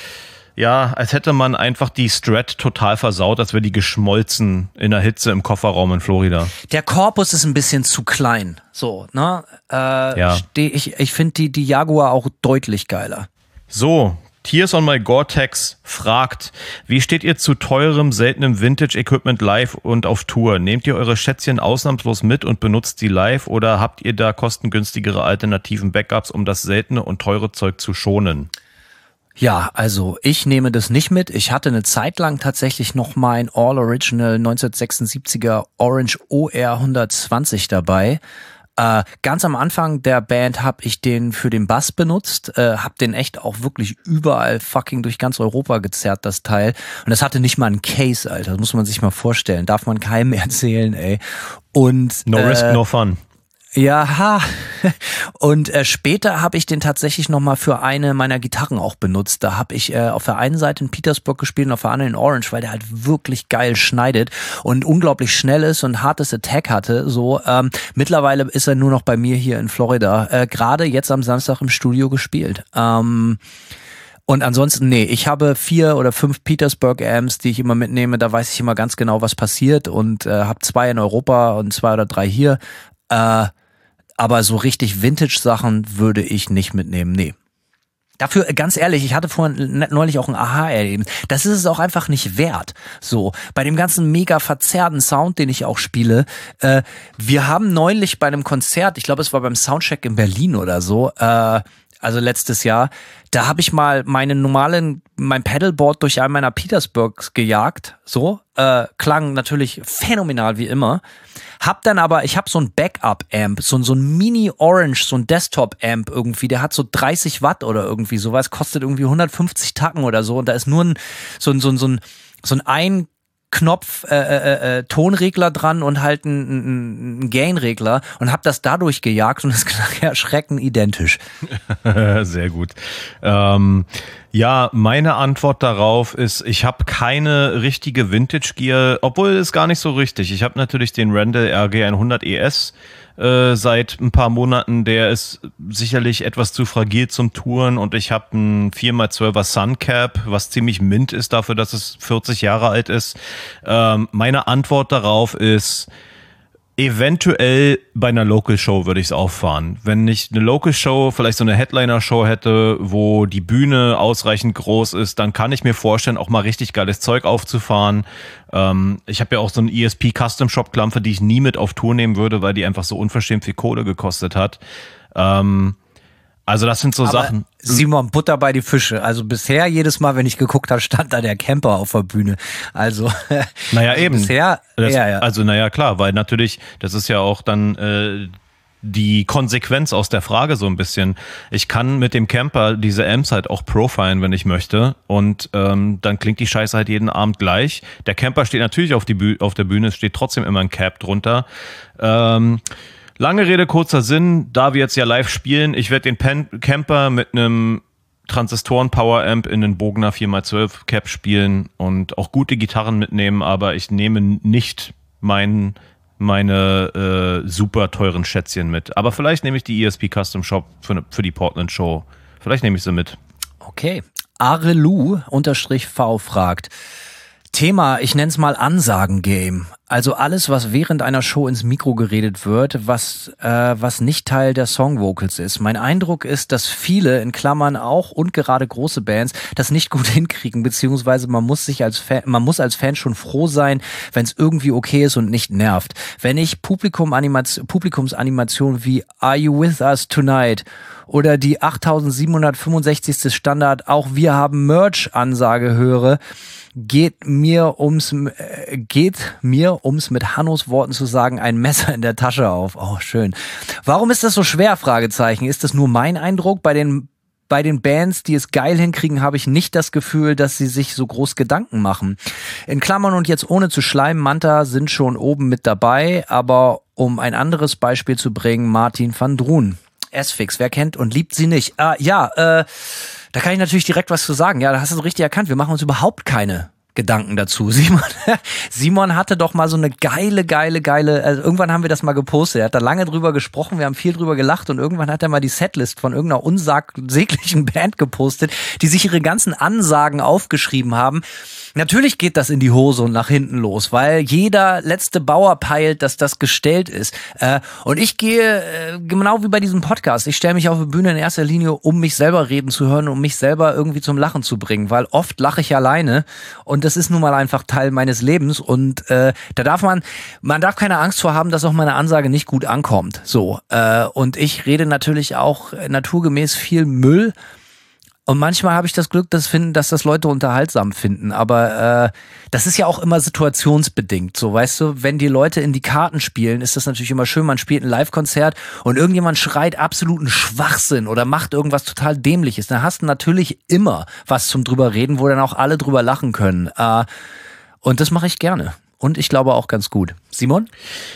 S4: ja, als hätte man einfach die Strat total versaut, als wäre die geschmolzen in der Hitze im Kofferraum in Florida.
S3: Der Korpus ist ein bisschen zu klein, so, ne? Äh,
S4: ja.
S3: Ich, ich finde die, die Jaguar auch deutlich geiler.
S4: So, Tears on My Gore-Tex fragt, wie steht ihr zu teurem, seltenem Vintage-Equipment live und auf Tour? Nehmt ihr eure Schätzchen ausnahmslos mit und benutzt sie live oder habt ihr da kostengünstigere alternativen Backups, um das seltene und teure Zeug zu schonen?
S3: Ja, also ich nehme das nicht mit. Ich hatte eine Zeit lang tatsächlich noch mein All-Original neunzehnhundertsechsundsiebziger Orange O R hundertzwanzig dabei. Äh, ganz am Anfang der Band habe ich den für den Bass benutzt, äh, habe den echt auch wirklich überall fucking durch ganz Europa gezerrt, das Teil. Und das hatte nicht mal einen Case, Alter. Das muss man sich mal vorstellen. Darf man keinem erzählen, ey. Und
S4: no
S3: äh,
S4: risk, no fun.
S3: Ja, ha. Und äh, später habe ich den tatsächlich nochmal für eine meiner Gitarren auch benutzt. Da habe ich äh, auf der einen Seite in Petersburg gespielt und auf der anderen in Orange, weil der halt wirklich geil schneidet und unglaublich schnell ist und hartes Attack hatte. So ähm, mittlerweile ist er nur noch bei mir hier in Florida. Äh, Gerade jetzt am Samstag im Studio gespielt. Ähm, Und ansonsten, nee, ich habe vier oder fünf Petersburg-Amps, die ich immer mitnehme. Da weiß ich immer ganz genau, was passiert und äh, habe zwei in Europa und zwei oder drei hier. Äh, aber so richtig Vintage-Sachen würde ich nicht mitnehmen, nee. Dafür, ganz ehrlich, ich hatte vorhin neulich auch ein Aha-Erlebnis. Das ist es auch einfach nicht wert. So, bei dem ganzen mega verzerrten Sound, den ich auch spiele. Äh, wir haben neulich bei einem Konzert, ich glaube, es war beim Soundcheck in Berlin oder so, äh, also letztes Jahr, da habe ich mal meinen normalen, mein Pedalboard durch einen meiner Petersburgs gejagt. So, äh, klang natürlich phänomenal wie immer. Hab dann aber, ich habe so ein Backup-Amp, so, so ein Mini-Orange, so ein Desktop-Amp irgendwie, der hat so dreißig Watt oder irgendwie sowas, kostet irgendwie hundertfünfzig Tacken oder so und da ist nur ein, so ein, so ein, so ein, so ein ein Knopf äh, äh, äh, Tonregler dran und halt ein, ein, ein Gain-Regler und hab das dadurch gejagt und es klang erschreckend identisch.
S4: Sehr gut. Ähm, ja, meine Antwort darauf ist, ich habe keine richtige Vintage-Gear, obwohl es gar nicht so richtig. Ich habe natürlich den Randall R G hundert E S äh, seit ein paar Monaten, der ist sicherlich etwas zu fragil zum Touren und ich habe ein vier mal zwölfer Suncap, was ziemlich mint ist dafür, dass es vierzig Jahre alt ist. Ähm, meine Antwort darauf ist, eventuell bei einer Local Show würde ich es auffahren. Wenn ich eine Local Show, vielleicht so eine Headliner Show hätte, wo die Bühne ausreichend groß ist, dann kann ich mir vorstellen, auch mal richtig geiles Zeug aufzufahren. Ähm, ich habe ja auch so eine E S P Custom Shop Klampfe, die ich nie mit auf Tour nehmen würde, weil die einfach so unverschämt viel Kohle gekostet hat. Ähm, Also das sind so
S3: Aber
S4: Sachen.
S3: Simon, Butter bei die Fische. Also bisher, jedes Mal, wenn ich geguckt habe, stand da der Camper auf der Bühne. Also
S4: Naja, eben.
S3: Bisher,
S4: das,
S3: ja, ja.
S4: Also naja, klar, weil natürlich, das ist ja auch dann äh, die Konsequenz aus der Frage so ein bisschen. Ich kann mit dem Camper diese Amps halt auch profilen, wenn ich möchte. Und ähm, dann klingt die Scheiße halt jeden Abend gleich. Der Camper steht natürlich auf, die Büh- auf der Bühne, es steht trotzdem immer ein Cap drunter. Ähm... Lange Rede, kurzer Sinn, da wir jetzt ja live spielen, ich werde den Pen- Camper mit einem Transistoren-Power-Amp in den Bogner vier mal zwölf Cap spielen und auch gute Gitarren mitnehmen, aber ich nehme nicht mein, meine äh, super teuren Schätzchen mit. Aber vielleicht nehme ich die E S P Custom Shop für, für die Portland Show. Vielleicht nehme ich sie mit.
S3: Okay. Arelu unterstrich V fragt, Thema, ich nenne es mal Ansagen-Game. Also alles, was während einer Show ins Mikro geredet wird, was äh, was nicht Teil der Songvocals ist. Mein Eindruck ist, dass viele, in Klammern auch und gerade große Bands, das nicht gut hinkriegen, beziehungsweise man muss sich als Fan, man muss als Fan schon froh sein, wenn es irgendwie okay ist und nicht nervt. Wenn ich Publikum-Animation, Publikumsanimation wie Are You With Us Tonight oder die achttausendsiebenhundertfünfundsechzigste Standard Auch wir haben Merch-Ansage höre, geht mir ums äh, geht mir ums mit Hannos Worten zu sagen ein Messer in der Tasche auf. Oh, schön. Warum ist das so schwer? Fragezeichen. Ist das nur mein Eindruck? Bei den bei den Bands, die es geil hinkriegen, habe ich nicht das Gefühl, dass sie sich so groß Gedanken machen. In Klammern und jetzt ohne zu schleimen, Manta sind schon oben mit dabei, aber um ein anderes Beispiel zu bringen, Martin van Droen. S-Fix, wer kennt und liebt sie nicht? Ah, ja, äh, da kann ich natürlich direkt was zu sagen. Ja, da hast du so richtig erkannt. Wir machen uns überhaupt keine Gedanken dazu. Simon, Simon hatte doch mal so eine geile, geile, geile, also irgendwann haben wir das mal gepostet. Er hat da lange drüber gesprochen, wir haben viel drüber gelacht und irgendwann hat er mal die Setlist von irgendeiner unsäglichen Band gepostet, die sich ihre ganzen Ansagen aufgeschrieben haben. Natürlich geht das in die Hose und nach hinten los, weil jeder letzte Bauer peilt, dass das gestellt ist. Äh, und ich gehe, äh, genau wie bei diesem Podcast, ich stelle mich auf die Bühne in erster Linie, um mich selber reden zu hören, um mich selber irgendwie zum Lachen zu bringen, weil oft lache ich alleine und das ist nun mal einfach Teil meines Lebens und äh, da darf man, man darf keine Angst vor haben, dass auch meine Ansage nicht gut ankommt. So, äh, und ich rede natürlich auch naturgemäß viel Müll. Und manchmal habe ich das Glück, dass, finden, dass das Leute unterhaltsam finden. Aber äh, das ist ja auch immer situationsbedingt. So, weißt du, wenn die Leute in die Karten spielen, ist das natürlich immer schön. Man spielt ein Live-Konzert und irgendjemand schreit absoluten Schwachsinn oder macht irgendwas total Dämliches. Dann hast du natürlich immer was zum drüber reden, wo dann auch alle drüber lachen können. Äh, und das mache ich gerne. Und ich glaube auch ganz gut. Simon?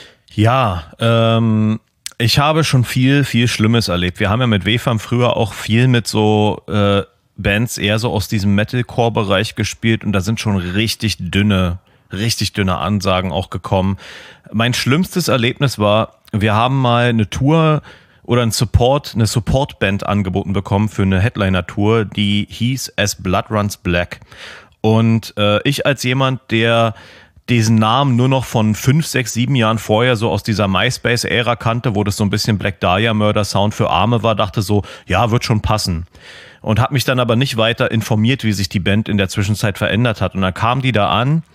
S4: Ja, ähm... ich habe schon viel, viel Schlimmes erlebt. Wir haben ja mit W F A M früher auch viel mit so äh, Bands eher so aus diesem Metalcore-Bereich gespielt und da sind schon richtig dünne, richtig dünne Ansagen auch gekommen. Mein schlimmstes Erlebnis war, wir haben mal eine Tour oder ein Support, eine Support-Band angeboten bekommen für eine Headliner-Tour, die hieß As Blood Runs Black. Und äh, ich als jemand, der diesen Namen nur noch von fünf, sechs, sieben Jahren vorher so aus dieser MySpace-Ära kannte, wo das so ein bisschen Black Dahlia-Murder-Sound für Arme war, dachte so, ja, wird schon passen. Und habe mich dann aber nicht weiter informiert, wie sich die Band in der Zwischenzeit verändert hat. Und dann kam die da an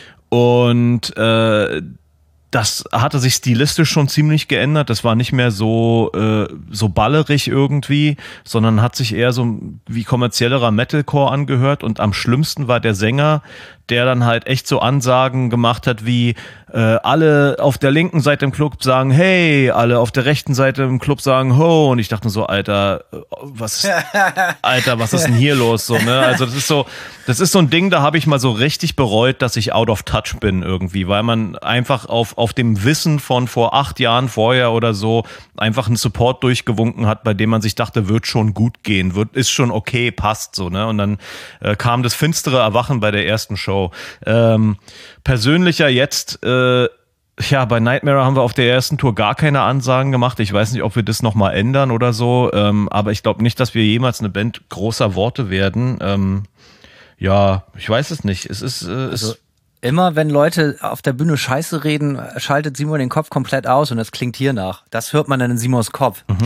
S4: und äh, das hatte sich stilistisch schon ziemlich geändert. Das war nicht mehr so äh, so ballerig irgendwie, sondern hat sich eher so wie kommerziellerer Metalcore angehört. Und am schlimmsten war der Sänger, der dann halt echt so Ansagen gemacht hat wie äh, alle auf der linken Seite im Club sagen hey, alle auf der rechten Seite im Club sagen ho. Und ich dachte so, Alter, was Alter, was ist denn hier los? So, ne? Also das ist so, das ist so ein Ding, da habe ich mal so richtig bereut, dass ich out of touch bin irgendwie, weil man einfach auf auf dem Wissen von vor acht Jahren vorher oder so einfach einen Support durchgewunken hat, bei dem man sich dachte, wird schon gut gehen, wird ist schon okay, passt so, ne? Und dann äh, kam das finstere Erwachen bei der ersten Show. Ähm, persönlicher jetzt, äh, Ja, bei Nightmare haben wir auf der ersten Tour gar keine Ansagen gemacht. Ich weiß nicht, ob wir das nochmal ändern oder so. Ähm, aber ich glaube nicht, dass wir jemals eine Band großer Worte werden. Ähm, ja, ich weiß es nicht. Es ist... Äh,
S3: also
S4: es
S3: immer wenn Leute auf der Bühne Scheiße reden, schaltet Simon den Kopf komplett aus und das klingt hier nach. Das hört man dann in Simons Kopf.
S4: Mhm.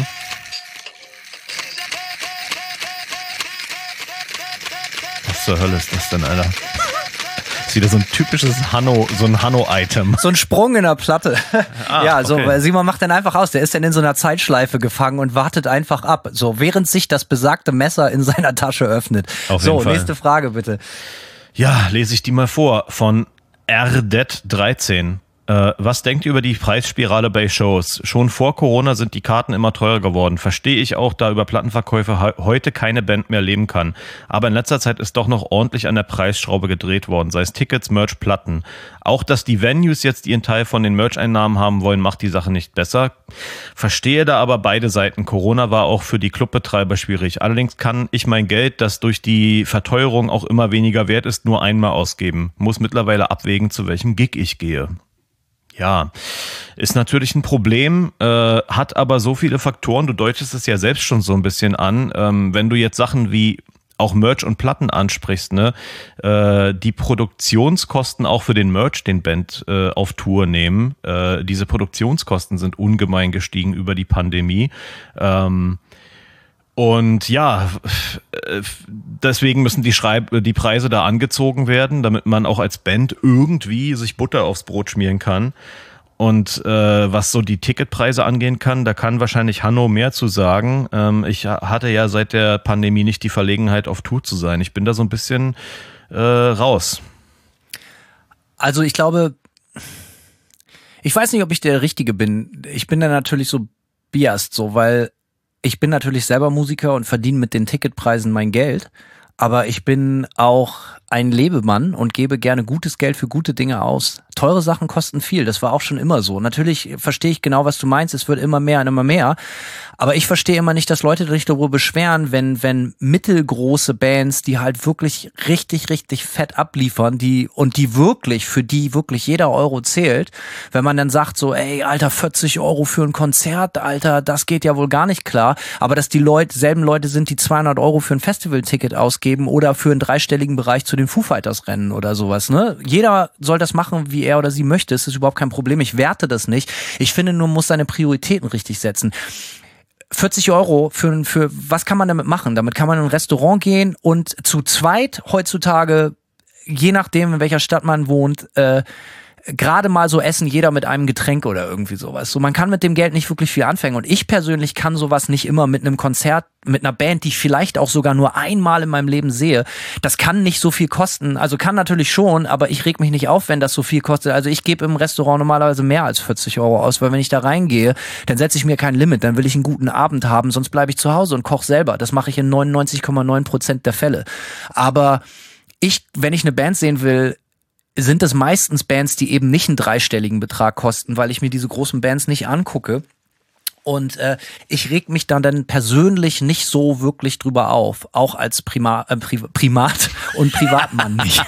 S4: Was zur Hölle ist das denn, Alter? Das ist wieder so ein typisches Hanno, so ein Hanno-Item.
S3: So ein Sprung in der Platte.
S4: Ah,
S3: ja, so,
S4: okay.
S3: weil Simon macht dann einfach aus. Der ist dann in so einer Zeitschleife gefangen und wartet einfach ab. So, während sich das besagte Messer in seiner Tasche öffnet.
S4: Auf
S3: so,
S4: jeden Fall.
S3: nächste Frage bitte.
S4: Ja, lese ich die mal vor. Von R D E T dreizehn. Äh, was denkt ihr über die Preisspirale bei Shows? Schon vor Corona sind die Karten immer teurer geworden. Verstehe ich auch, da über Plattenverkäufe he- heute keine Band mehr leben kann. Aber in letzter Zeit ist doch noch ordentlich an der Preisschraube gedreht worden. Sei es Tickets, Merch, Platten. Auch, dass die Venues jetzt ihren Teil von den Merch-Einnahmen haben wollen, macht die Sache nicht besser. Verstehe da aber beide Seiten. Corona war auch für die Clubbetreiber schwierig. Allerdings kann ich mein Geld, das durch die Verteuerung auch immer weniger wert ist, nur einmal ausgeben. Muss mittlerweile abwägen, zu welchem Gig ich gehe. Ja, ist natürlich ein Problem, äh, hat aber so viele Faktoren, du deutest es ja selbst schon so ein bisschen an, ähm, wenn du jetzt Sachen wie auch Merch und Platten ansprichst, ne, äh, die Produktionskosten auch für den Merch, den Band äh, auf Tour nehmen, äh, diese Produktionskosten sind ungemein gestiegen über die Pandemie, ähm, und ja, deswegen müssen die, Schreib- die Preise da angezogen werden, damit man auch als Band irgendwie sich Butter aufs Brot schmieren kann. Und äh, was so die Ticketpreise angehen kann, da kann wahrscheinlich Hanno mehr zu sagen. Ähm, ich hatte ja seit der Pandemie nicht die Verlegenheit, auf Tour zu sein. Ich bin da so ein bisschen äh, raus.
S3: Also ich glaube, ich weiß nicht, ob ich der Richtige bin. Ich bin da natürlich so biased, so, weil ich bin natürlich selber Musiker und verdiene mit den Ticketpreisen mein Geld, aber ich bin auch ein Lebemann und gebe gerne gutes Geld für gute Dinge aus. Teure Sachen kosten viel, das war auch schon immer so. Natürlich verstehe ich genau, was du meinst, es wird immer mehr und immer mehr, aber ich verstehe immer nicht, dass Leute sich darüber beschweren, wenn wenn mittelgroße Bands, die halt wirklich richtig, richtig fett abliefern, die und die wirklich, für die wirklich jeder Euro zählt, wenn man dann sagt so, ey, Alter, vierzig Euro für ein Konzert, Alter, das geht ja wohl gar nicht klar, aber dass die Leute, selben Leute sind, die zweihundert Euro für ein Festivalticket ausgeben oder für einen dreistelligen Bereich zu den Foo Fighters rennen oder sowas, ne? Jeder soll das machen, wie er oder sie möchte. Es ist überhaupt kein Problem. Ich werte das nicht. Ich finde nur, man muss seine Prioritäten richtig setzen. vierzig Euro für, für, was kann man damit machen? Damit kann man in ein Restaurant gehen und zu zweit heutzutage, je nachdem, in welcher Stadt man wohnt, äh, gerade mal so essen, jeder mit einem Getränk oder irgendwie sowas. So, man kann mit dem Geld nicht wirklich viel anfangen. Und ich persönlich kann sowas nicht immer mit einem Konzert, mit einer Band, die ich vielleicht auch sogar nur einmal in meinem Leben sehe. Das kann nicht so viel kosten. Also kann natürlich schon, aber ich reg mich nicht auf, wenn das so viel kostet. Also ich gebe im Restaurant normalerweise mehr als vierzig Euro aus, weil wenn ich da reingehe, dann setze ich mir kein Limit. Dann will ich einen guten Abend haben, sonst bleibe ich zu Hause und koche selber. Das mache ich in neunundneunzig Komma neun Prozent der Fälle. Aber ich, wenn ich eine Band sehen will, sind es meistens Bands, die eben nicht einen dreistelligen Betrag kosten, weil ich mir diese großen Bands nicht angucke. Und äh, ich reg mich dann, dann persönlich nicht so wirklich drüber auf, auch als Prima, äh, Pri- Primat und Privatmann nicht.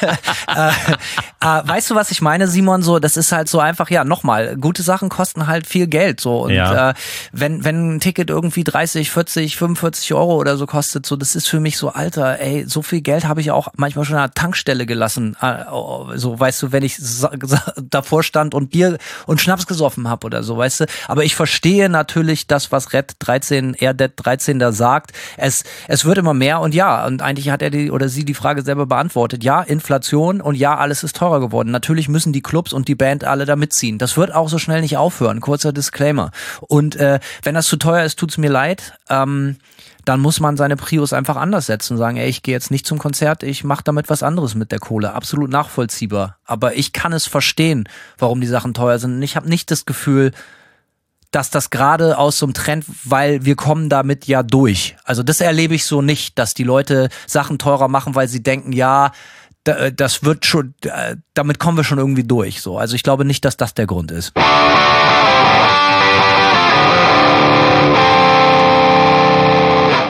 S3: äh, äh, weißt du, was ich meine, Simon? So, das ist halt so einfach, ja, nochmal, gute Sachen kosten halt viel Geld. So. Und
S4: Ja.
S3: äh, wenn, wenn ein Ticket irgendwie dreißig, vierzig, fünfundvierzig Euro oder so kostet, so, das ist für mich so, Alter, ey, so viel Geld habe ich auch manchmal schon an der Tankstelle gelassen. Äh, so, weißt du, wenn ich sa- sa- davor stand und Bier und Schnaps gesoffen habe oder so, weißt du. Aber ich verstehe natürlich das, was Red dreizehn, R D E T dreizehn da sagt. Es, es wird immer mehr und ja, und eigentlich hat er die oder sie die Frage selber beantwortet. Ja, Inflation und ja, alles ist teurer geworden. Natürlich müssen die Clubs und die Band alle da mitziehen. Das wird auch so schnell nicht aufhören. Kurzer Disclaimer. Und äh, wenn das zu teuer ist, tut's mir leid. Ähm, dann muss man seine Prios einfach anders setzen und sagen, ey, ich gehe jetzt nicht zum Konzert, ich mache damit was anderes mit der Kohle. Absolut nachvollziehbar. Aber ich kann es verstehen, warum die Sachen teuer sind. Und ich habe nicht das Gefühl, dass das gerade aus so einem Trend, weil wir kommen damit ja durch. Also das erlebe ich so nicht, dass die Leute Sachen teurer machen, weil sie denken, ja, das wird schon, damit kommen wir schon irgendwie durch. So, also ich glaube nicht, dass das der Grund ist.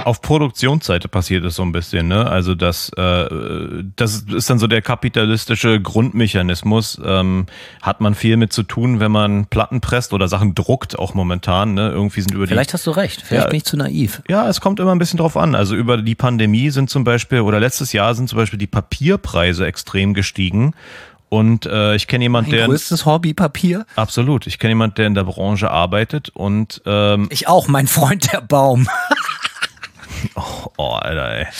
S4: auf Produktionsseite passiert es so ein bisschen, ne? Also das, äh, das ist dann so der kapitalistische Grundmechanismus. Ähm, hat man viel mit zu tun, wenn man Platten presst oder Sachen druckt, auch momentan, ne? Irgendwie sind über die.
S3: Vielleicht hast du recht, vielleicht
S4: Ja.
S3: bin ich zu naiv.
S4: Ja, es kommt immer ein bisschen drauf an. Also über die Pandemie sind zum Beispiel, oder letztes Jahr sind zum Beispiel die Papierpreise extrem gestiegen. Und äh, ich kenne jemanden,
S3: Mein
S4: der.
S3: größtes Hobby, Papier.
S4: Absolut. Ich kenne jemanden, der in der Branche arbeitet und ähm,
S3: Ich auch, mein Freund der Baum.
S4: oh, Alter, ey.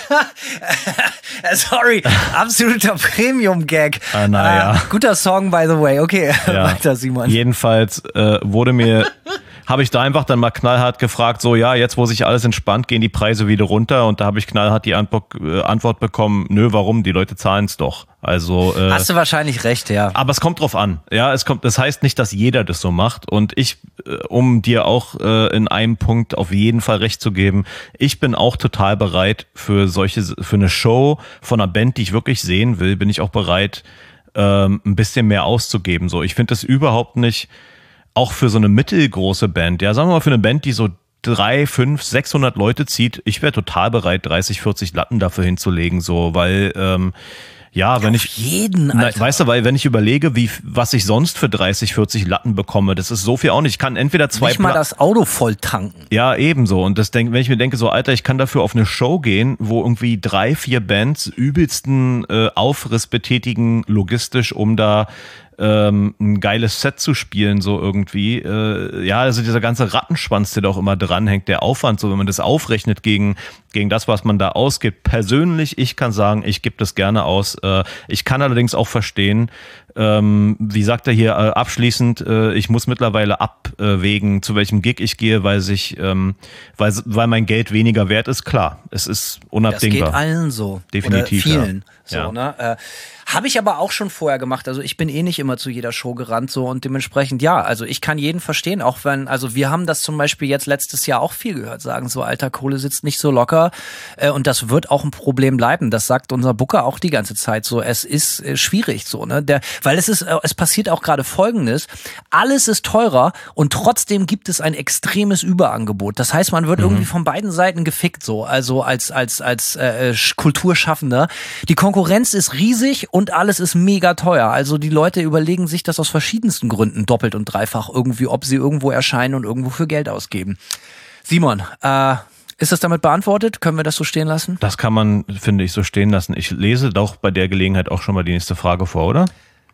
S3: Sorry, absoluter Premium-Gag.
S4: Ah, na ja.
S3: Äh, guter Song, by the way. Okay,
S4: Ja.
S3: weiter, Simon.
S4: Jedenfalls äh, wurde mir, habe ich da einfach dann mal knallhart gefragt, so ja, jetzt wo sich alles entspannt, gehen die Preise wieder runter und da habe ich knallhart die Antwort, äh, Antwort bekommen, nö, warum? Die Leute zahlen es doch. Also äh,
S3: Hast du wahrscheinlich recht, ja.
S4: aber es kommt drauf an. Ja, es kommt. Das heißt nicht, dass jeder das so macht. Und ich, äh, um dir auch äh, in einem Punkt auf jeden Fall recht zu geben, ich bin auch total bereit für solche, für eine Show von einer Band, die ich wirklich sehen will, bin ich auch bereit, ähm, ein bisschen mehr auszugeben. So, ich finde das überhaupt nicht. Auch für so eine mittelgroße Band. Ja, sagen wir mal für eine Band, die so drei, fünf, sechshundert Leute zieht. Ich wäre total bereit, dreißig, vierzig Latten dafür hinzulegen, so, weil ähm, ja, wenn
S3: Auf
S4: ich
S3: jeden,
S4: Na,
S3: Alter.
S4: weißt du, weil wenn ich überlege, wie was ich sonst für dreißig, vierzig Latten bekomme, das ist so viel auch nicht. Ich kann entweder zwei
S3: Nicht mal
S4: Pla-
S3: das Auto voll tanken.
S4: Ja, ebenso. Und das denk, wenn ich mir denke, so Alter, ich kann dafür auf eine Show gehen, wo irgendwie drei, vier Bands übelsten äh, Aufriss betätigen, logistisch, um da ähm, ein geiles Set zu spielen, so irgendwie. Äh, ja, also dieser ganze Rattenschwanz, der da auch immer dranhängt, der Aufwand, so wenn man das aufrechnet gegen, gegen das, was man da ausgibt. Persönlich, ich kann sagen, ich gebe das gerne aus. Äh, ich kann allerdings auch verstehen, ähm, wie sagt er hier äh, abschließend, äh, ich muss mittlerweile abwägen, zu welchem Gig ich gehe, weil sich, ähm, weil, weil mein Geld weniger wert ist. Klar, es ist
S3: Das
S4: unabdingbar.
S3: geht allen so.
S4: Definitiv,
S3: Oder vielen.
S4: ja.
S3: So,
S4: Ja.
S3: ne? Äh, Habe ich aber auch schon vorher gemacht. Also ich bin eh nicht immer zu jeder Show gerannt so und dementsprechend ja. Also ich kann jeden verstehen, auch wenn, also wir haben das zum Beispiel jetzt letztes Jahr auch viel gehört, sagen so, alter, Kohle sitzt nicht so locker äh, und das wird auch ein Problem bleiben. Das sagt unser Booker auch die ganze Zeit so. Es ist äh, schwierig so, ne? Der, weil es ist, äh, es passiert auch gerade Folgendes: Alles ist teurer und trotzdem gibt es ein extremes Überangebot. Das heißt, man wird
S4: Mhm.
S3: irgendwie von beiden Seiten gefickt so. Also als als als äh, Sch- Kulturschaffender. Die Konkurrenz ist riesig und alles ist mega teuer. Also die Leute überlegen sich das aus verschiedensten Gründen doppelt und dreifach irgendwie, ob sie irgendwo erscheinen und irgendwo für Geld ausgeben. Simon, äh, ist das damit beantwortet? Können wir das so stehen lassen?
S4: Das kann man, finde ich, so stehen lassen. Ich lese doch bei der Gelegenheit auch schon mal die nächste Frage vor, oder?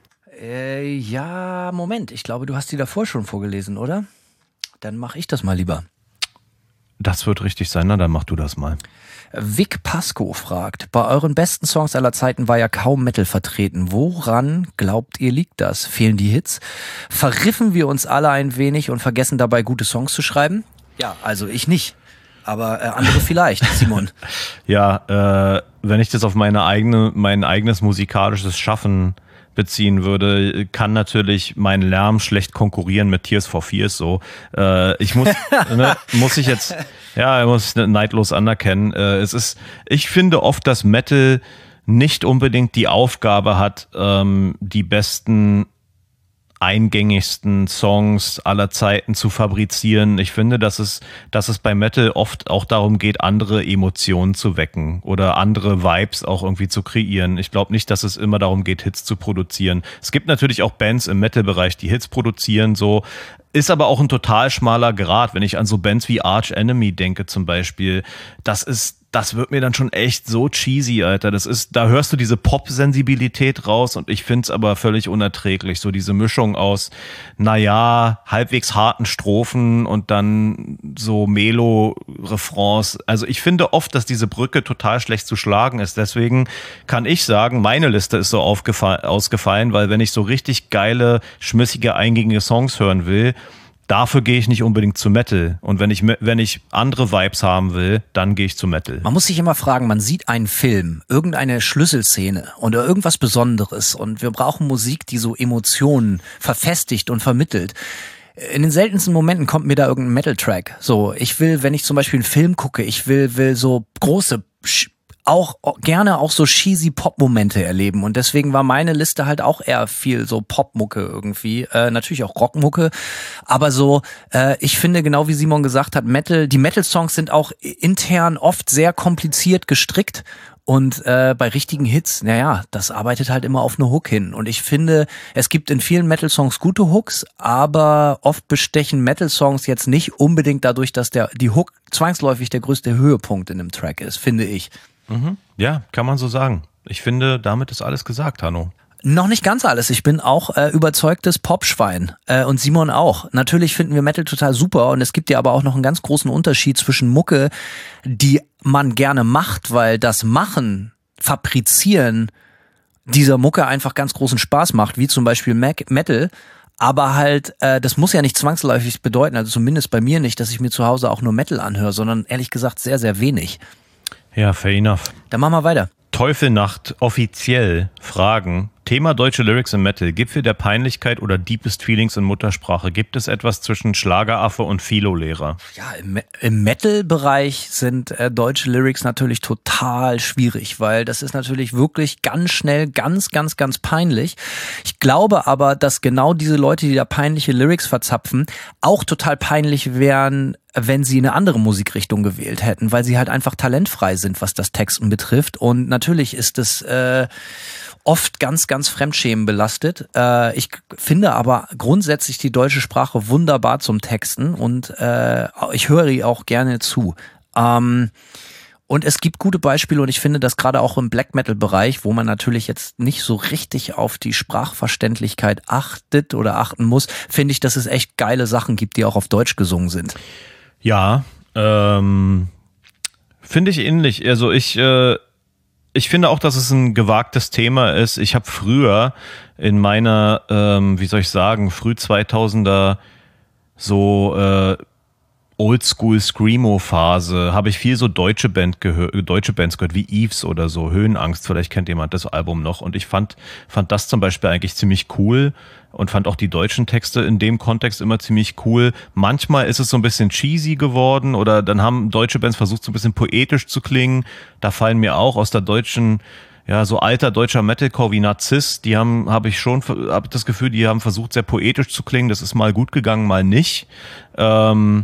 S3: Äh, ja, Moment. Ich glaube, du hast die davor schon vorgelesen, oder? Dann mache ich das mal lieber.
S4: Das wird richtig sein, na dann mach du das mal.
S3: Vic Pasco fragt, bei euren besten Songs aller Zeiten war ja kaum Metal vertreten. Woran glaubt ihr liegt das? Fehlen die Hits? Verriffen wir uns alle ein wenig und vergessen dabei gute Songs zu schreiben? Ja, also ich nicht. Aber äh, andere vielleicht, Simon.
S4: Ja, äh, wenn ich das auf meine eigene, mein eigenes musikalisches Schaffen beziehen würde, kann natürlich mein Lärm schlecht konkurrieren mit Tears for Fears so. Äh, ich muss, ne, muss ich jetzt, ja, muss ich neidlos anerkennen. Äh, es ist, ich finde oft, dass Metal nicht unbedingt die Aufgabe hat, ähm, die besten eingängigsten Songs aller Zeiten zu fabrizieren. Ich finde, dass es, dass es bei Metal oft auch darum geht, andere Emotionen zu wecken oder andere Vibes auch irgendwie zu kreieren. Ich glaube nicht, dass es immer darum geht, Hits zu produzieren. Es gibt natürlich auch Bands im Metal-Bereich, die Hits produzieren, so. Ist aber auch ein total schmaler Grat, wenn ich an so Bands wie Arch Enemy denke zum Beispiel. Das ist, das wird mir dann schon echt so cheesy, Alter. Das ist, da hörst du diese Pop-Sensibilität raus und ich find's aber völlig unerträglich. So diese Mischung aus, naja, halbwegs harten Strophen und dann so Melo-Refrains. Also ich finde oft, dass diese Brücke total schlecht zu schlagen ist. Deswegen kann ich sagen, meine Liste ist so aufgefallen, ausgefallen, weil wenn ich so richtig geile, schmissige, eingängige Songs hören will, dafür gehe ich nicht unbedingt zu Metal. Und wenn ich, wenn ich andere Vibes haben will, dann gehe ich zu Metal.
S3: Man muss sich immer fragen, man sieht einen Film, irgendeine Schlüsselszene oder irgendwas Besonderes und wir brauchen Musik, die so Emotionen verfestigt und vermittelt. In den seltensten Momenten kommt mir da irgendein Metal-Track. So, ich will, wenn ich zum Beispiel einen Film gucke, ich will, will so große Sch- auch gerne auch so cheesy Pop-Momente erleben und deswegen war meine Liste halt auch eher viel so Popmucke irgendwie, äh, natürlich auch Rockmucke, aber so, äh, ich finde genau wie Simon gesagt hat, Metal, die Metal-Songs sind auch intern oft sehr kompliziert gestrickt. Und äh, bei richtigen Hits, naja, das arbeitet halt immer auf eine Hook hin. Und ich finde, es gibt in vielen Metal-Songs gute Hooks, aber oft bestechen Metal-Songs jetzt nicht unbedingt dadurch, dass der die Hook zwangsläufig der größte Höhepunkt in einem Track ist, finde ich.
S4: Mhm. Ja, kann man so sagen. Ich finde, damit ist alles gesagt, Hanno.
S3: Noch nicht ganz alles. Ich bin auch äh, überzeugtes Popschwein äh, und Simon auch. Natürlich finden wir Metal total super und es gibt ja aber auch noch einen ganz großen Unterschied zwischen Mucke, die man gerne macht, weil das Machen, Fabrizieren dieser Mucke einfach ganz großen Spaß macht, wie zum Beispiel Mac- Metal. Aber halt, äh, das muss ja nicht zwangsläufig bedeuten, also zumindest bei mir nicht, dass ich mir zu Hause auch nur Metal anhöre, sondern ehrlich gesagt sehr, sehr wenig.
S4: Ja, fair enough.
S3: Dann machen wir weiter.
S4: Teufelnacht offiziell Fragen. Thema deutsche Lyrics im Metal. Gipfel der Peinlichkeit oder Deepest Feelings in Muttersprache? Gibt es etwas zwischen Schlageraffe und Philo-Lehrer?
S3: Ja, im, im Metal-Bereich sind äh, deutsche Lyrics natürlich total schwierig, weil das ist natürlich wirklich ganz schnell ganz, ganz, ganz peinlich. Ich glaube aber, dass genau diese Leute, die da peinliche Lyrics verzapfen, auch total peinlich wären, wenn sie eine andere Musikrichtung gewählt hätten, weil sie halt einfach talentfrei sind, was das Texten betrifft. Und natürlich ist es äh, oft ganz, ganz Fremdschämen belastet. Äh, ich finde aber grundsätzlich die deutsche Sprache wunderbar zum Texten und äh, ich höre ihr auch gerne zu. Ähm, und es gibt gute Beispiele und ich finde, dass gerade auch im Black Metal Bereich, wo man natürlich jetzt nicht so richtig auf die Sprachverständlichkeit achtet oder achten muss, finde ich, dass es echt geile Sachen gibt, die auch auf Deutsch gesungen sind.
S4: Ja, ähm, finde ich ähnlich. Also ich, äh, ich finde auch, dass es ein gewagtes Thema ist. Ich habe früher in meiner, ähm, wie soll ich sagen, früh zweitausender so äh, Oldschool-Screamo-Phase habe ich viel so deutsche Band gehör, deutsche Bands gehört, wie Eves oder so, Höhenangst, vielleicht kennt jemand das Album noch. Und ich fand, fand das zum Beispiel eigentlich ziemlich cool und fand auch die deutschen Texte in dem Kontext immer ziemlich cool. Manchmal ist es so ein bisschen cheesy geworden oder dann haben deutsche Bands versucht, so ein bisschen poetisch zu klingen. Da fallen mir auch aus der deutschen, ja, so alter deutscher Metalcore wie Narziss, die haben, habe ich schon, habe das Gefühl, die haben versucht, sehr poetisch zu klingen. Das ist mal gut gegangen, mal nicht. Ähm,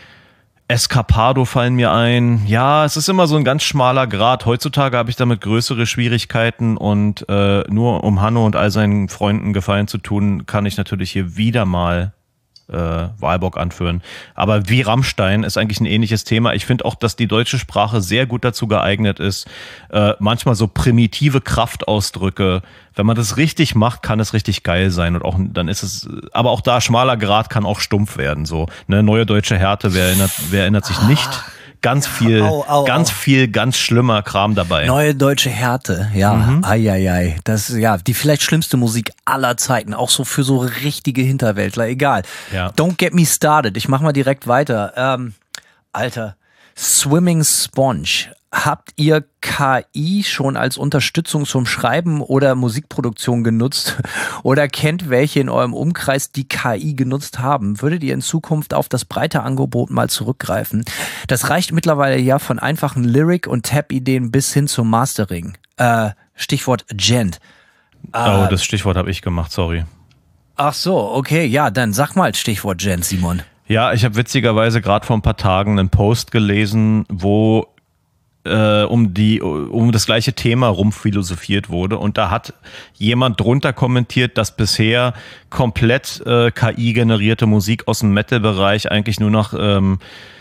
S4: Escapado fallen mir ein. Ja, es ist immer so ein ganz schmaler Grat. Heutzutage habe ich damit größere Schwierigkeiten und äh, nur um Hanno und all seinen Freunden Gefallen zu tun, kann ich natürlich hier wieder mal äh, Walbock anführen. Aber wie Rammstein ist eigentlich ein ähnliches Thema. Ich finde auch, dass die deutsche Sprache sehr gut dazu geeignet ist, äh, manchmal so primitive Kraftausdrücke, wenn man das richtig macht, kann es richtig geil sein und auch dann ist es, aber auch da schmaler Grat kann auch stumpf werden, so, ne, neue deutsche Härte, wer erinnert, wer erinnert sich nicht? Ganz viel, au, au, ganz au. viel, ganz schlimmer Kram dabei.
S3: Neue deutsche Härte, ja, mhm. Eieiei. Das ist ja die vielleicht schlimmste Musik aller Zeiten, auch so für so richtige Hinterwäldler, egal. Ja. Don't get me started, ich mach mal direkt weiter. Ähm, Alter, Swimming Sponge. Habt ihr K I schon als Unterstützung zum Schreiben oder Musikproduktion genutzt oder kennt welche in eurem Umkreis, die K I genutzt haben? Würdet ihr in Zukunft auf das breite Angebot mal zurückgreifen? Das reicht mittlerweile ja von einfachen Lyric- und Tab-Ideen bis hin zum Mastering. Äh, Stichwort Gent.
S4: Äh, oh, das Stichwort habe ich gemacht, sorry.
S3: Ach so, okay, ja, dann sag mal Stichwort Gent, Simon.
S4: Ja, ich habe witzigerweise gerade vor ein paar Tagen einen Post gelesen, wo Äh, um die um das gleiche Thema rumphilosophiert wurde und da hat jemand drunter kommentiert, dass bisher komplett äh, K I-generierte Musik aus dem Metal-Bereich eigentlich nur nach ähm,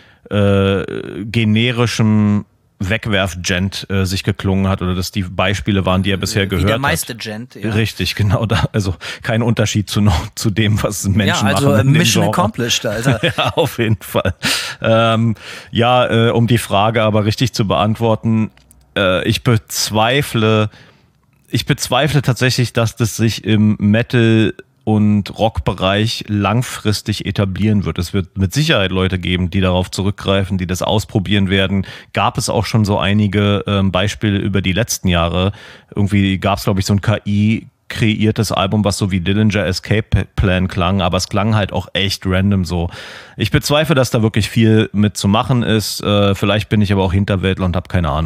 S4: äh, generischem Wegwerf-Gent äh, sich geklungen hat oder dass die Beispiele waren, die er bisher gehört hat. Wie der
S3: meiste Gent, ja.
S4: Richtig, genau. Da, also kein Unterschied zu noch zu dem, was Menschen machen.
S3: Ja, also
S4: machen
S3: Mission accomplished, Alter.
S4: Ja, auf jeden Fall. Ähm, ja, äh, um die Frage aber richtig zu beantworten, äh, ich bezweifle, ich bezweifle tatsächlich, dass das sich im Metal und Rockbereich langfristig etablieren wird. Es wird mit Sicherheit Leute geben, die darauf zurückgreifen, die das ausprobieren werden. Gab es auch schon so einige ähm, Beispiele über die letzten Jahre. Irgendwie gab es, glaube ich, so ein K I kreiertes Album, was so wie Dillinger Escape Plan klang, aber es klang halt auch echt random so. Ich bezweifle, dass da wirklich viel mit zu machen ist. Äh, vielleicht bin ich aber auch Hinterwäldler und habe keine Ahnung.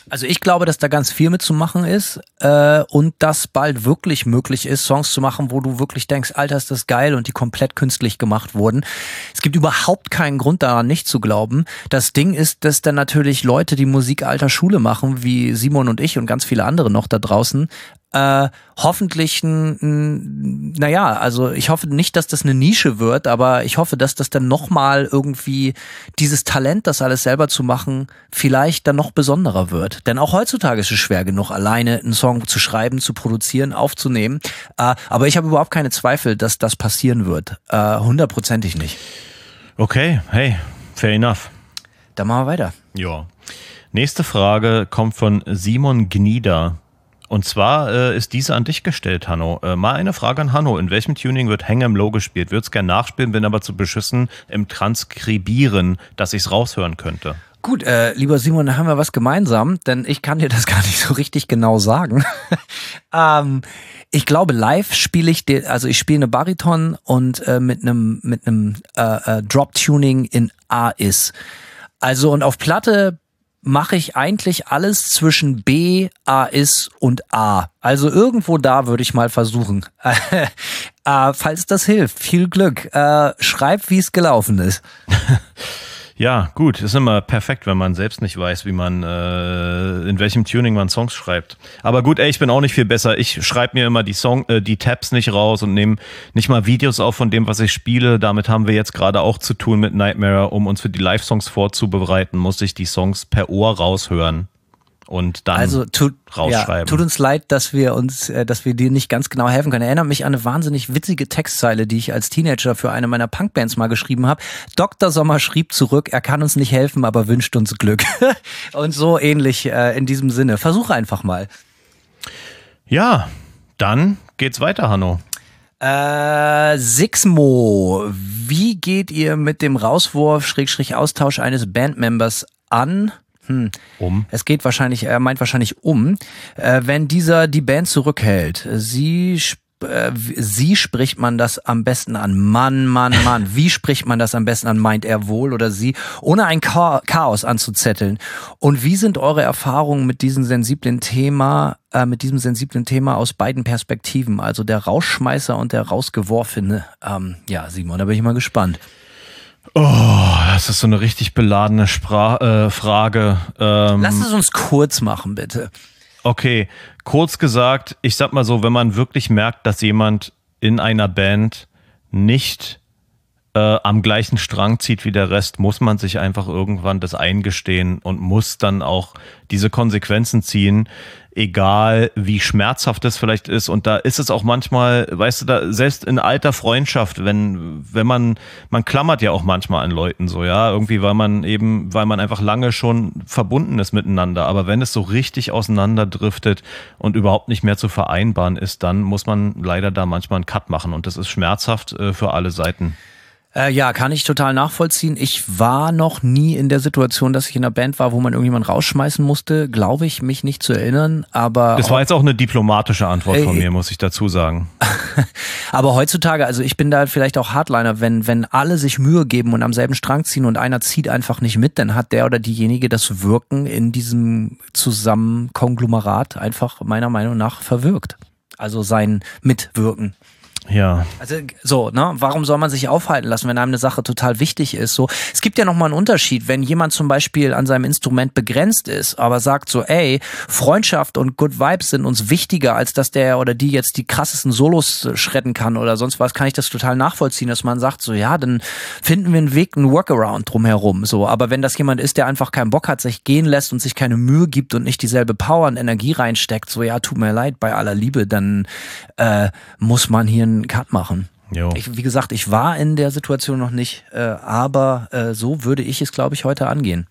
S3: Also ich glaube, dass da ganz viel mitzumachen ist äh, und dass bald wirklich möglich ist, Songs zu machen, wo du wirklich denkst, Alter, ist das geil und die komplett künstlich gemacht wurden. Es gibt überhaupt keinen Grund daran, nicht zu glauben. Das Ding ist, dass dann natürlich Leute, die Musik alter Schule machen, wie Simon und ich und ganz viele andere noch da draußen, Äh, hoffentlich ein, ein, naja, also ich hoffe nicht, dass das eine Nische wird, aber ich hoffe, dass das dann nochmal irgendwie dieses Talent, das alles selber zu machen, vielleicht dann noch besonderer wird. Denn auch heutzutage ist es schwer genug, alleine einen Song zu schreiben, zu produzieren, aufzunehmen. Äh, aber ich habe überhaupt keine Zweifel, dass das passieren wird. Äh, hundertprozentig nicht.
S4: Okay, hey, fair enough.
S3: Dann machen wir weiter.
S4: Ja. Nächste Frage kommt von Simon Gnieder. Und zwar äh, ist diese an dich gestellt, Hanno. Äh, mal eine Frage an Hanno. In welchem Tuning wird Hang 'em Low gespielt? Würde es gern nachspielen, bin aber zu beschissen im Transkribieren, dass ich es raushören könnte.
S3: Gut, äh, lieber Simon, da haben wir was gemeinsam, denn ich kann dir das gar nicht so richtig genau sagen. ähm, ich glaube, live spiele ich, de- also ich spiele eine Bariton und äh, mit einem mit einem äh, äh, Drop-Tuning in A-Is. Also und auf Platte mache ich eigentlich alles zwischen B, A-Is und A. Also irgendwo da würde ich mal versuchen. äh, falls das hilft, viel Glück. Äh, schreib, wie es gelaufen ist.
S4: Ja, gut, ist immer perfekt, wenn man selbst nicht weiß, wie man, äh, in welchem Tuning man Songs schreibt. Aber gut, ey, ich bin auch nicht viel besser. Ich schreibe mir immer die Song, äh, die Tabs nicht raus und nehme nicht mal Videos auf von dem, was ich spiele. Damit haben wir jetzt gerade auch zu tun mit Nightmare. Um uns für die Live-Songs vorzubereiten, muss ich die Songs per Ohr raushören und dann
S3: also tut,
S4: rausschreiben.
S3: Ja, tut uns leid, dass wir uns, äh, dass wir dir nicht ganz genau helfen können. Erinnert mich an eine wahnsinnig witzige Textzeile, die ich als Teenager für eine meiner Punkbands mal geschrieben habe. Doktor Sommer schrieb zurück, er kann uns nicht helfen, aber wünscht uns Glück. Und so ähnlich äh, in diesem Sinne. Versuch einfach mal.
S4: Ja, dann geht's weiter, Hanno.
S3: Äh, Sixmo, wie geht ihr mit dem Rauswurf, Schrägstrich Austausch eines Bandmembers an? Hm.
S4: Um.
S3: Es geht wahrscheinlich, er meint wahrscheinlich um, äh, wenn dieser die Band zurückhält. Sie, sp- äh, sie spricht man das am besten an. Mann, Mann, Mann. Wie spricht man das am besten an? Meint er wohl oder sie? Ohne ein Cha- Chaos anzuzetteln. Und wie sind eure Erfahrungen mit diesem sensiblen Thema, äh, mit diesem sensiblen Thema aus beiden Perspektiven? Also der Rausschmeißer und der Rausgeworfene. Ähm, ja, Simon, da bin ich mal gespannt.
S4: Oh, das ist so eine richtig beladene Spra- äh, Frage. Ähm,
S3: Lass es uns kurz machen, bitte.
S4: Okay, kurz gesagt, ich sag mal so, wenn man wirklich merkt, dass jemand in einer Band nicht äh, am gleichen Strang zieht wie der Rest, muss man sich einfach irgendwann das eingestehen und muss dann auch diese Konsequenzen ziehen, egal wie schmerzhaft es vielleicht ist. Und da ist es auch manchmal, weißt du, da selbst in alter Freundschaft, wenn wenn man man klammert ja auch manchmal an Leuten so, ja, irgendwie, weil man eben, weil man einfach lange schon verbunden ist miteinander. Aber wenn es so richtig auseinanderdriftet und überhaupt nicht mehr zu vereinbaren ist, dann muss man leider da manchmal einen Cut machen und das ist schmerzhaft äh, für alle Seiten.
S3: Äh, ja, kann ich total nachvollziehen. Ich war noch nie in der Situation, dass ich in einer Band war, wo man irgendjemanden rausschmeißen musste. Glaube ich, mich nicht zu erinnern. Aber
S4: das war jetzt auch eine diplomatische Antwort
S3: Ey,
S4: von mir, muss ich dazu sagen.
S3: aber heutzutage, also ich bin da vielleicht auch Hardliner, wenn wenn alle sich Mühe geben und am selben Strang ziehen und einer zieht einfach nicht mit, dann hat der oder diejenige das Wirken in diesem Zusammenkonglomerat einfach meiner Meinung nach verwirkt. Also sein Mitwirken.
S4: Ja.
S3: Also so, ne? Warum soll man sich aufhalten lassen, wenn einem eine Sache total wichtig ist? So, es gibt ja nochmal einen Unterschied, wenn jemand zum Beispiel an seinem Instrument begrenzt ist, aber sagt so, ey, Freundschaft und Good Vibes sind uns wichtiger, als dass der oder die jetzt die krassesten Solos schredden kann oder sonst was, kann ich das total nachvollziehen, dass man sagt so, ja, dann finden wir einen Weg, einen Workaround drumherum. So, aber wenn das jemand ist, der einfach keinen Bock hat, sich gehen lässt und sich keine Mühe gibt und nicht dieselbe Power und Energie reinsteckt, so, ja, tut mir leid, bei aller Liebe, dann äh, muss man hier einen Cut machen.
S4: Jo.
S3: Ich, wie gesagt, ich war in der Situation noch nicht, äh, aber äh, so würde ich es, glaube ich, heute angehen.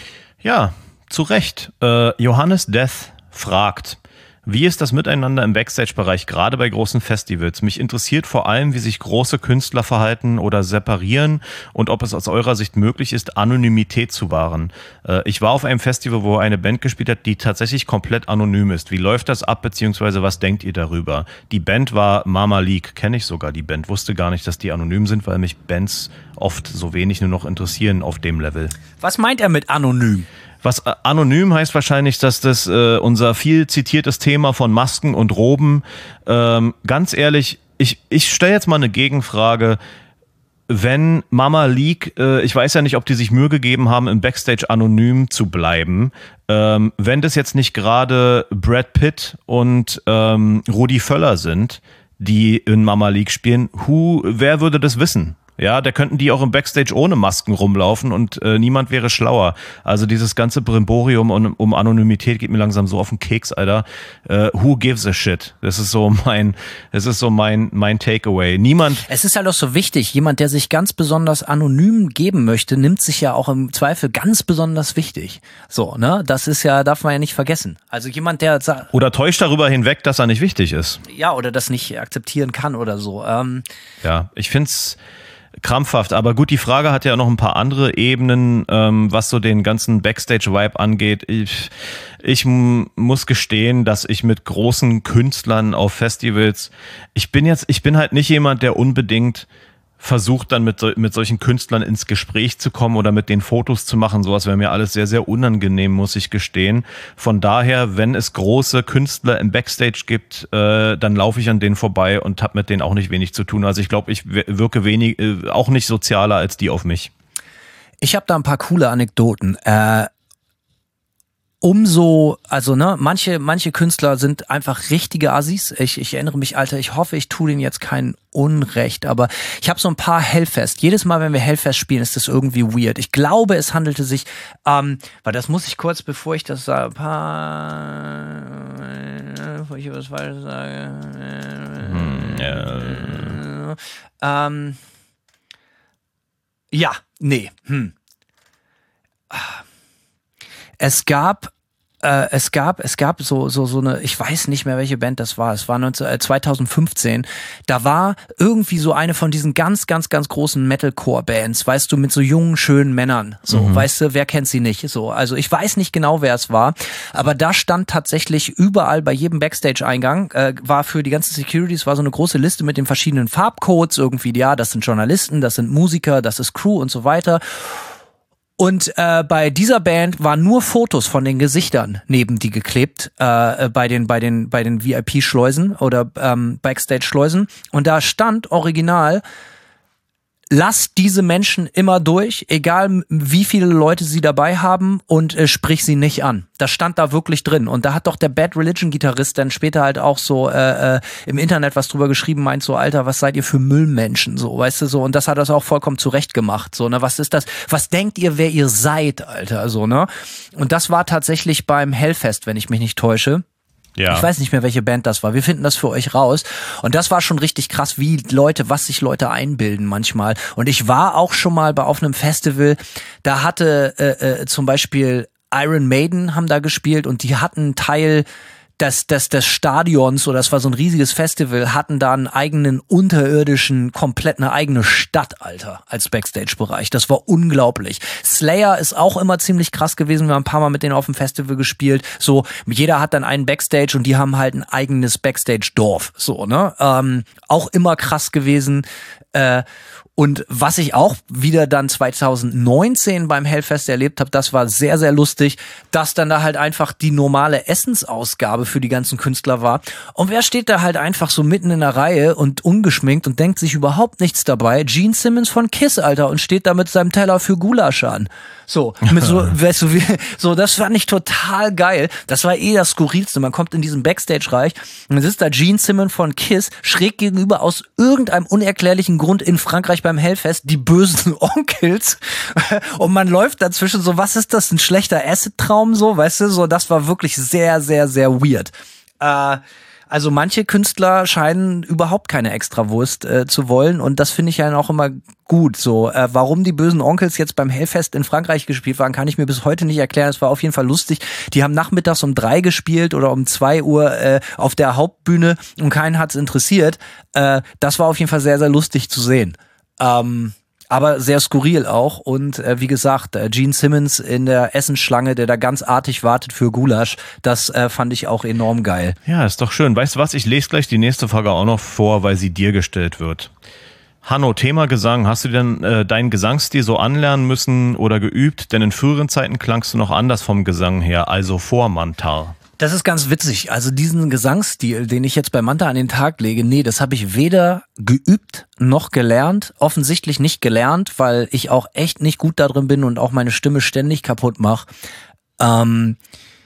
S4: Ja, zu Recht. Äh, Johannes Death fragt, wie ist das Miteinander im Backstage-Bereich, gerade bei großen Festivals? Mich interessiert vor allem, wie sich große Künstler verhalten oder separieren und ob es aus eurer Sicht möglich ist, Anonymität zu wahren. Äh, ich war auf einem Festival, wo eine Band gespielt hat, die tatsächlich komplett anonym ist. Wie läuft das ab, beziehungsweise was denkt ihr darüber? Die Band war Mama League, kenne ich sogar die Band. Wusste gar nicht, dass die anonym sind, weil mich Bands oft so wenig nur noch interessieren auf dem Level.
S3: Was meint er mit anonym?
S4: Was äh, anonym heißt wahrscheinlich, dass das äh, unser viel zitiertes Thema von Masken und Roben, ähm, ganz ehrlich, ich, ich stelle jetzt mal eine Gegenfrage. Wenn Mama League, äh, ich weiß ja nicht, ob die sich Mühe gegeben haben, im Backstage anonym zu bleiben, ähm, wenn das jetzt nicht gerade Brad Pitt und ähm, Rudi Völler sind, die in Mama League spielen, who, wer würde das wissen? Ja, da könnten die auch im Backstage ohne Masken rumlaufen und äh, niemand wäre schlauer. Also dieses ganze Brimborium um, um Anonymität geht mir langsam so auf den Keks, Alter. Äh, who gives a shit? Das ist so mein, das ist so mein mein Takeaway. Niemand.
S3: Es ist halt auch so wichtig. Jemand, der sich ganz besonders anonym geben möchte, nimmt sich ja auch im Zweifel ganz besonders wichtig. So, ne? Das ist ja, darf man ja nicht vergessen. Also jemand, der
S4: oder täuscht darüber hinweg, dass er nicht wichtig ist.
S3: Ja, oder das nicht akzeptieren kann oder so. Ähm,
S4: ja, ich find's krampfhaft, aber gut, die Frage hat ja noch ein paar andere Ebenen, ähm, was so den ganzen Backstage-Vibe angeht. Ich, ich m- muss gestehen, dass ich mit großen Künstlern auf Festivals, ich bin jetzt, ich bin halt nicht jemand, der unbedingt versucht dann mit, so, mit solchen Künstlern ins Gespräch zu kommen oder mit denen Fotos zu machen. Sowas wäre mir alles sehr, sehr unangenehm, muss ich gestehen. Von daher, wenn es große Künstler im Backstage gibt, äh, dann laufe ich an denen vorbei und habe mit denen auch nicht wenig zu tun. Also ich glaube, ich wirke wenig, äh, auch nicht sozialer als die auf mich.
S3: Ich habe da ein paar coole Anekdoten. Äh, Umso, also ne, manche manche Künstler sind einfach richtige Assis. Ich, ich erinnere mich, Alter, ich hoffe, ich tue denen jetzt kein Unrecht, aber ich habe so ein paar Hellfest. Jedes Mal, wenn wir Hellfest spielen, ist das irgendwie weird. Ich glaube, es handelte sich, ähm, weil das muss ich kurz, bevor ich das sage, paar, bevor ich was Falsches sage. Hm, ja. Ähm, ja, nee, hm. Es gab, äh, es gab, es gab so so so eine, ich weiß nicht mehr, welche Band das war. Es war neunzehn, äh, zwanzig fünfzehn. Da war irgendwie so eine von diesen ganz, ganz, ganz großen Metalcore-Bands, weißt du, mit so jungen, schönen Männern. So, mhm. Weißt du, wer kennt sie nicht? So, also ich weiß nicht genau, wer es war, aber da stand tatsächlich überall bei jedem Backstage-Eingang, äh, war für die ganzen Securities war so eine große Liste mit den verschiedenen Farbcodes irgendwie. Ja, das sind Journalisten, das sind Musiker, das ist Crew und so weiter. Und äh, bei dieser Band waren nur Fotos von den Gesichtern neben die geklebt, äh, bei den bei den bei den V I P-Schleusen oder ähm, Backstage-Schleusen. Und da stand original: Lass diese Menschen immer durch, egal wie viele Leute sie dabei haben, und äh, sprich sie nicht an. Das stand da wirklich drin. Und da hat doch der Bad Religion-Gitarrist dann später halt auch so äh, äh, im Internet was drüber geschrieben, meint so, Alter, was seid ihr für Müllmenschen, so, weißt du, so. Und das hat das auch vollkommen zurecht gemacht, so, ne, was ist das, was denkt ihr, wer ihr seid, Alter, so, ne. Und das war tatsächlich beim Hellfest, wenn ich mich nicht täusche. Ja. Ich weiß nicht mehr, welche Band das war. Wir finden das für euch raus. Und das war schon richtig krass, wie Leute, was sich Leute einbilden manchmal. Und ich war auch schon mal bei auf einem Festival, da hatte äh, äh, zum Beispiel Iron Maiden haben da gespielt und die hatten einen Teil des, des, des Stadions, oder das war so ein riesiges Festival, hatten da einen eigenen unterirdischen, komplett eine eigene Stadt, Alter, als Backstage-Bereich. Das war unglaublich. Slayer ist auch immer ziemlich krass gewesen. Wir haben ein paar Mal mit denen auf dem Festival gespielt. So, jeder hat dann einen Backstage und die haben halt ein eigenes Backstage-Dorf. So, ne? Ähm, auch immer krass gewesen. Äh, Und was ich auch wieder dann zwanzig neunzehn beim Hellfest erlebt habe, das war sehr, sehr lustig, dass dann da halt einfach die normale Essensausgabe für die ganzen Künstler war. Und wer steht da halt einfach so mitten in der Reihe und ungeschminkt und denkt sich überhaupt nichts dabei? Gene Simmons von Kiss, Alter, und steht da mit seinem Teller für Gulasch an. So, mit so, weißt du, wie, so, das fand ich total geil. Das war eh das Skurrilste. Man kommt in diesen Backstage-Reich und dann sitzt da Gene Simmons von Kiss schräg gegenüber aus irgendeinem unerklärlichen Grund in Frankreich beim Hellfest die bösen Onkels und man läuft dazwischen so, was ist das, ein schlechter Acid-Traum, so, weißt du, so, das war wirklich sehr, sehr, sehr weird. Äh, Also manche Künstler scheinen überhaupt keine Extrawurst äh, zu wollen und das finde ich ja auch immer gut. So, äh, warum die bösen Onkels jetzt beim Hellfest in Frankreich gespielt waren, kann ich mir bis heute nicht erklären. Es war auf jeden Fall lustig. Die haben nachmittags um drei gespielt oder um zwei Uhr äh, auf der Hauptbühne und keinen hat's interessiert. Äh, das war auf jeden Fall sehr, sehr lustig zu sehen. Ähm, aber sehr skurril auch und äh, wie gesagt, äh, Gene Simmons in der Essensschlange, der da ganz artig wartet für Gulasch, das äh, fand ich auch enorm geil.
S4: Ja, ist doch schön. Weißt du was, ich lese gleich die nächste Frage auch noch vor, weil sie dir gestellt wird. Hanno, Thema Gesang. Hast du denn äh, deinen Gesangsstil so anlernen müssen oder geübt? Denn in früheren Zeiten klangst du noch anders vom Gesang her, also vor Mantar.
S3: Das ist ganz witzig. Also diesen Gesangsstil, den ich jetzt bei Manta an den Tag lege, nee, das habe ich weder geübt noch gelernt. Offensichtlich nicht gelernt, weil ich auch echt nicht gut da drin bin und auch meine Stimme ständig kaputt mache. Ähm,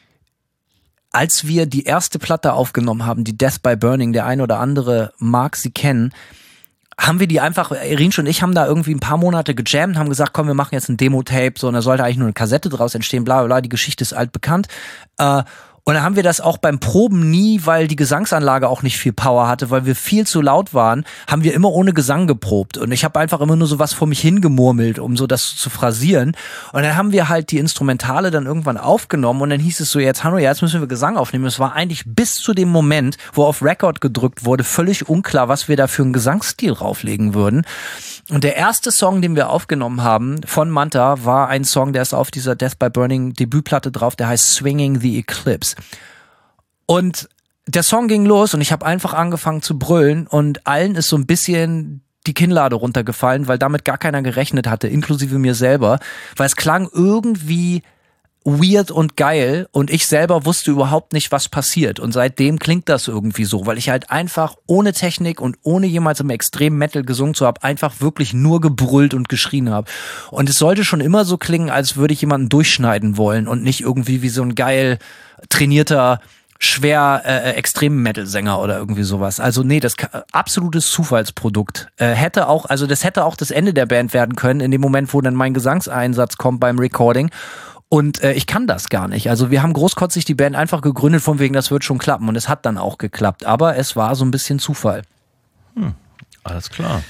S3: als wir die erste Platte aufgenommen haben, die Death by Burning, der ein oder andere mag sie kennen, haben wir die einfach, Irinsch und ich haben da irgendwie ein paar Monate gejammt, haben gesagt, komm, wir machen jetzt ein Demo-Tape, so, und da sollte eigentlich nur eine Kassette draus entstehen, bla bla bla, die Geschichte ist altbekannt. Äh, Und dann haben wir das auch beim Proben nie, weil die Gesangsanlage auch nicht viel Power hatte, weil wir viel zu laut waren, haben wir immer ohne Gesang geprobt. Und ich habe einfach immer nur so was vor mich hingemurmelt, um so das zu phrasieren. Und dann haben wir halt die Instrumentale dann irgendwann aufgenommen und dann hieß es so, jetzt Hanno, ja, jetzt müssen wir Gesang aufnehmen. Es war eigentlich bis zu dem Moment, wo auf Record gedrückt wurde, völlig unklar, was wir da für einen Gesangsstil rauflegen würden. Und der erste Song, den wir aufgenommen haben von Manta, war ein Song, der ist auf dieser Death by Burning Debütplatte drauf, der heißt Swinging the Eclipse. Und der Song ging los und ich habe einfach angefangen zu brüllen und allen ist so ein bisschen die Kinnlade runtergefallen, weil damit gar keiner gerechnet hatte, inklusive mir selber, weil es klang irgendwie weird und geil und ich selber wusste überhaupt nicht, was passiert. Und seitdem klingt das irgendwie so, weil ich halt einfach ohne Technik und ohne jemals im Extrem Metal gesungen zu haben, einfach wirklich nur gebrüllt und geschrien habe. Und es sollte schon immer so klingen, als würde ich jemanden durchschneiden wollen und nicht irgendwie wie so ein geil trainierter, schwer äh, Extrem-Metal-Sänger oder irgendwie sowas. Also nee, das äh, absolutes Zufallsprodukt. Äh, hätte auch, also das hätte auch das Ende der Band werden können, in dem Moment, wo dann mein Gesangseinsatz kommt beim Recording. Und äh, ich kann das gar nicht. Also wir haben großkotzig die Band einfach gegründet, von wegen, das wird schon klappen. Und es hat dann auch geklappt. Aber es war so ein bisschen Zufall.
S4: Hm, alles klar.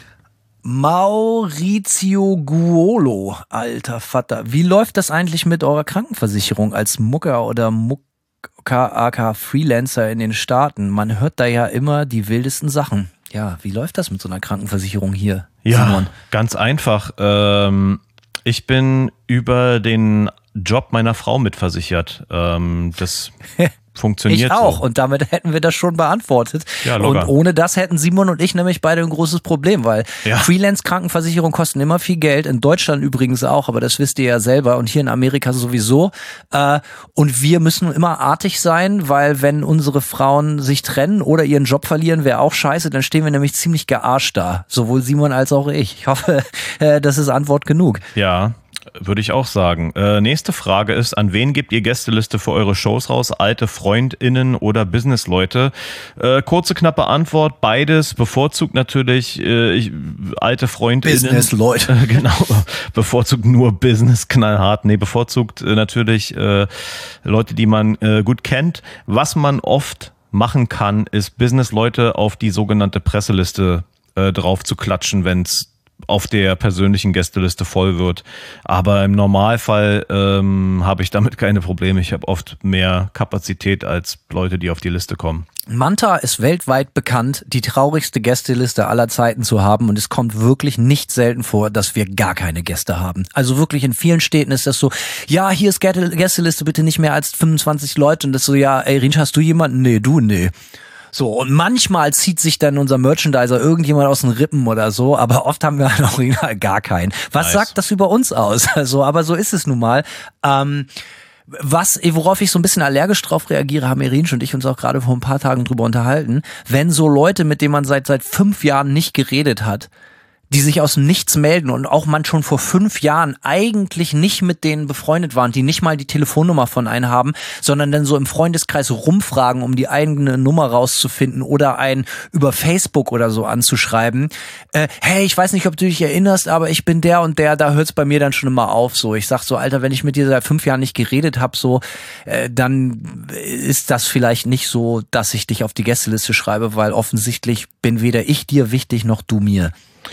S3: Maurizio Guolo, alter Vater. Wie läuft das eigentlich mit eurer Krankenversicherung als Mucker oder Mucker aka Freelancer in den Staaten? Man hört da ja immer die wildesten Sachen. Ja, wie läuft das mit so einer Krankenversicherung hier,
S4: ja,
S3: Simon?
S4: Ganz einfach. Ähm, ich bin über den Job meiner Frau mitversichert. Ähm, das funktioniert
S3: Ich auch.
S4: so.
S3: Und damit hätten wir das schon beantwortet.
S4: Ja,
S3: und
S4: locker.
S3: ohne das hätten Simon und ich nämlich beide ein großes Problem, weil
S4: Ja.
S3: Freelance-Krankenversicherung kosten immer viel Geld. In Deutschland übrigens auch, aber das wisst ihr ja selber. Und hier in Amerika sowieso. Äh, und wir müssen immer artig sein, weil wenn unsere Frauen sich trennen oder ihren Job verlieren, wäre auch scheiße. Dann stehen wir nämlich ziemlich gearscht da. Sowohl Simon als auch ich. Ich hoffe, äh, das ist Antwort genug.
S4: Ja, würde ich auch sagen. Äh, nächste Frage ist, an wen gebt ihr Gästeliste für eure Shows raus? Alte FreundInnen oder Businessleute? Äh, kurze, knappe Antwort, beides. Bevorzugt natürlich äh, ich, alte FreundInnen.
S3: Businessleute.
S4: Äh, genau, bevorzugt nur Business, knallhart. Nee, bevorzugt äh, natürlich äh, Leute, die man äh, gut kennt. Was man oft machen kann, ist Businessleute auf die sogenannte Presseliste äh, drauf zu klatschen, wenn es auf der persönlichen Gästeliste voll wird. Aber im Normalfall ähm, habe ich damit keine Probleme. Ich habe oft mehr Kapazität als Leute, die auf die Liste kommen.
S3: Manta ist weltweit bekannt, die traurigste Gästeliste aller Zeiten zu haben und es kommt wirklich nicht selten vor, dass wir gar keine Gäste haben. Also wirklich in vielen Städten ist das so, ja, hier ist Gästeliste, bitte nicht mehr als fünfundzwanzig Leute und das so, ja, ey, Rinsch, hast du jemanden? Nee, du, nee. So, und manchmal zieht sich dann unser Merchandiser irgendjemand aus den Rippen oder so, aber oft haben wir halt auch gar keinen. Was
S4: Nice.
S3: sagt das über uns aus? Also, aber so ist es nun mal. Ähm, was, worauf ich so ein bisschen allergisch drauf reagiere, haben Irinsch und ich uns auch gerade vor ein paar Tagen drüber unterhalten, wenn so Leute, mit denen man seit seit fünf Jahren nicht geredet hat, die sich aus dem Nichts melden und auch man schon vor fünf Jahren eigentlich nicht mit denen befreundet waren, die nicht mal die Telefonnummer von einem haben, sondern dann so im Freundeskreis rumfragen, um die eigene Nummer rauszufinden oder einen über Facebook oder so anzuschreiben. Äh, hey, ich weiß nicht, ob du dich erinnerst, aber ich bin der und der, da hört's bei mir dann schon immer auf. So, ich sag so, Alter, wenn ich mit dir seit fünf Jahren nicht geredet habe, so, äh, dann ist das vielleicht nicht so, dass ich dich auf die Gästeliste schreibe, weil offensichtlich bin weder ich dir wichtig noch du mir.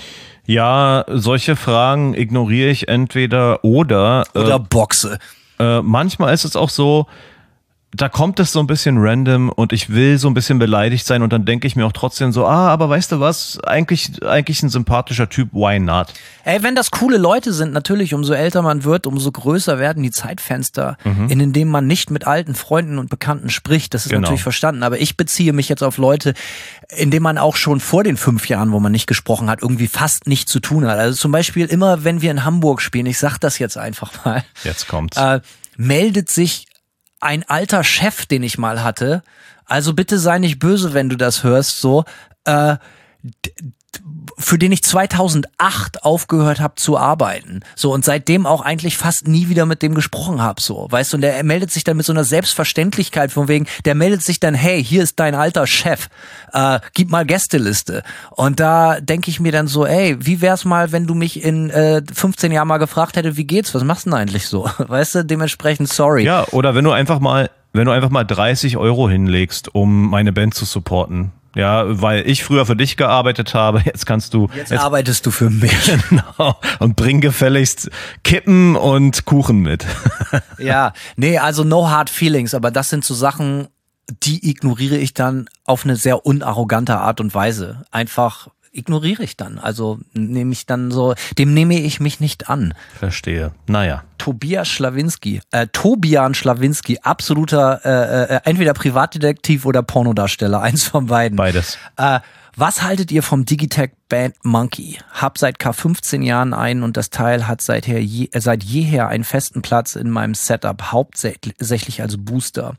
S4: Ja, solche Fragen ignoriere ich entweder oder.
S3: Oder Boxe.
S4: Äh, manchmal ist es auch so, da kommt es so ein bisschen random und ich will so ein bisschen beleidigt sein und dann denke ich mir auch trotzdem so, ah, aber weißt du was, eigentlich, eigentlich ein sympathischer Typ, why not?
S3: Ey, wenn das coole Leute sind, natürlich, umso älter man wird, umso größer werden die Zeitfenster, mhm. in denen man nicht mit alten Freunden und Bekannten spricht. Das ist genau. natürlich verstanden, aber ich beziehe mich jetzt auf Leute, in denen man auch schon vor den fünf Jahren, wo man nicht gesprochen hat, irgendwie fast nichts zu tun hat. Also zum Beispiel immer, wenn wir in Hamburg spielen, ich sag das jetzt einfach mal.
S4: Jetzt kommt's.
S3: Äh, meldet sich ein alter Chef, den ich mal hatte, also bitte sei nicht böse, wenn du das hörst, so, äh, d- für den ich zweitausendacht aufgehört habe zu arbeiten. So, und seitdem auch eigentlich fast nie wieder mit dem gesprochen habe, so, weißt du, und der er meldet sich dann mit so einer Selbstverständlichkeit von wegen, der meldet sich dann, hey, hier ist dein alter Chef, äh, gib mal Gästeliste. Und da denke ich mir dann so, ey, wie wär's mal, wenn du mich in äh, fünfzehn Jahren mal gefragt hättest, wie geht's, was machst du denn eigentlich so? Weißt du, dementsprechend sorry.
S4: Ja, oder wenn du einfach mal, wenn du einfach mal dreißig Euro hinlegst, um meine Band zu supporten. Ja, weil ich früher für dich gearbeitet habe, jetzt kannst du...
S3: Jetzt, jetzt arbeitest du für mich.
S4: Genau, und bring gefälligst Kippen und Kuchen mit.
S3: Ja, nee, also no hard feelings, aber das sind so Sachen, die ignoriere ich dann auf eine sehr unarrogante Art und Weise. Einfach ignoriere ich dann, also nehme ich dann so, dem nehme ich mich nicht an.
S4: Verstehe, naja.
S3: Tobias Schlawinski, äh, Tobian Schlawinski, absoluter, äh, äh, entweder Privatdetektiv oder Pornodarsteller, eins von beiden.
S4: Beides.
S3: Äh, was haltet ihr vom Digitech Band Monkey? Hab seit K fünfzehn Jahren einen und das Teil hat seither je, äh, seit jeher einen festen Platz in meinem Setup, hauptsächlich als Booster.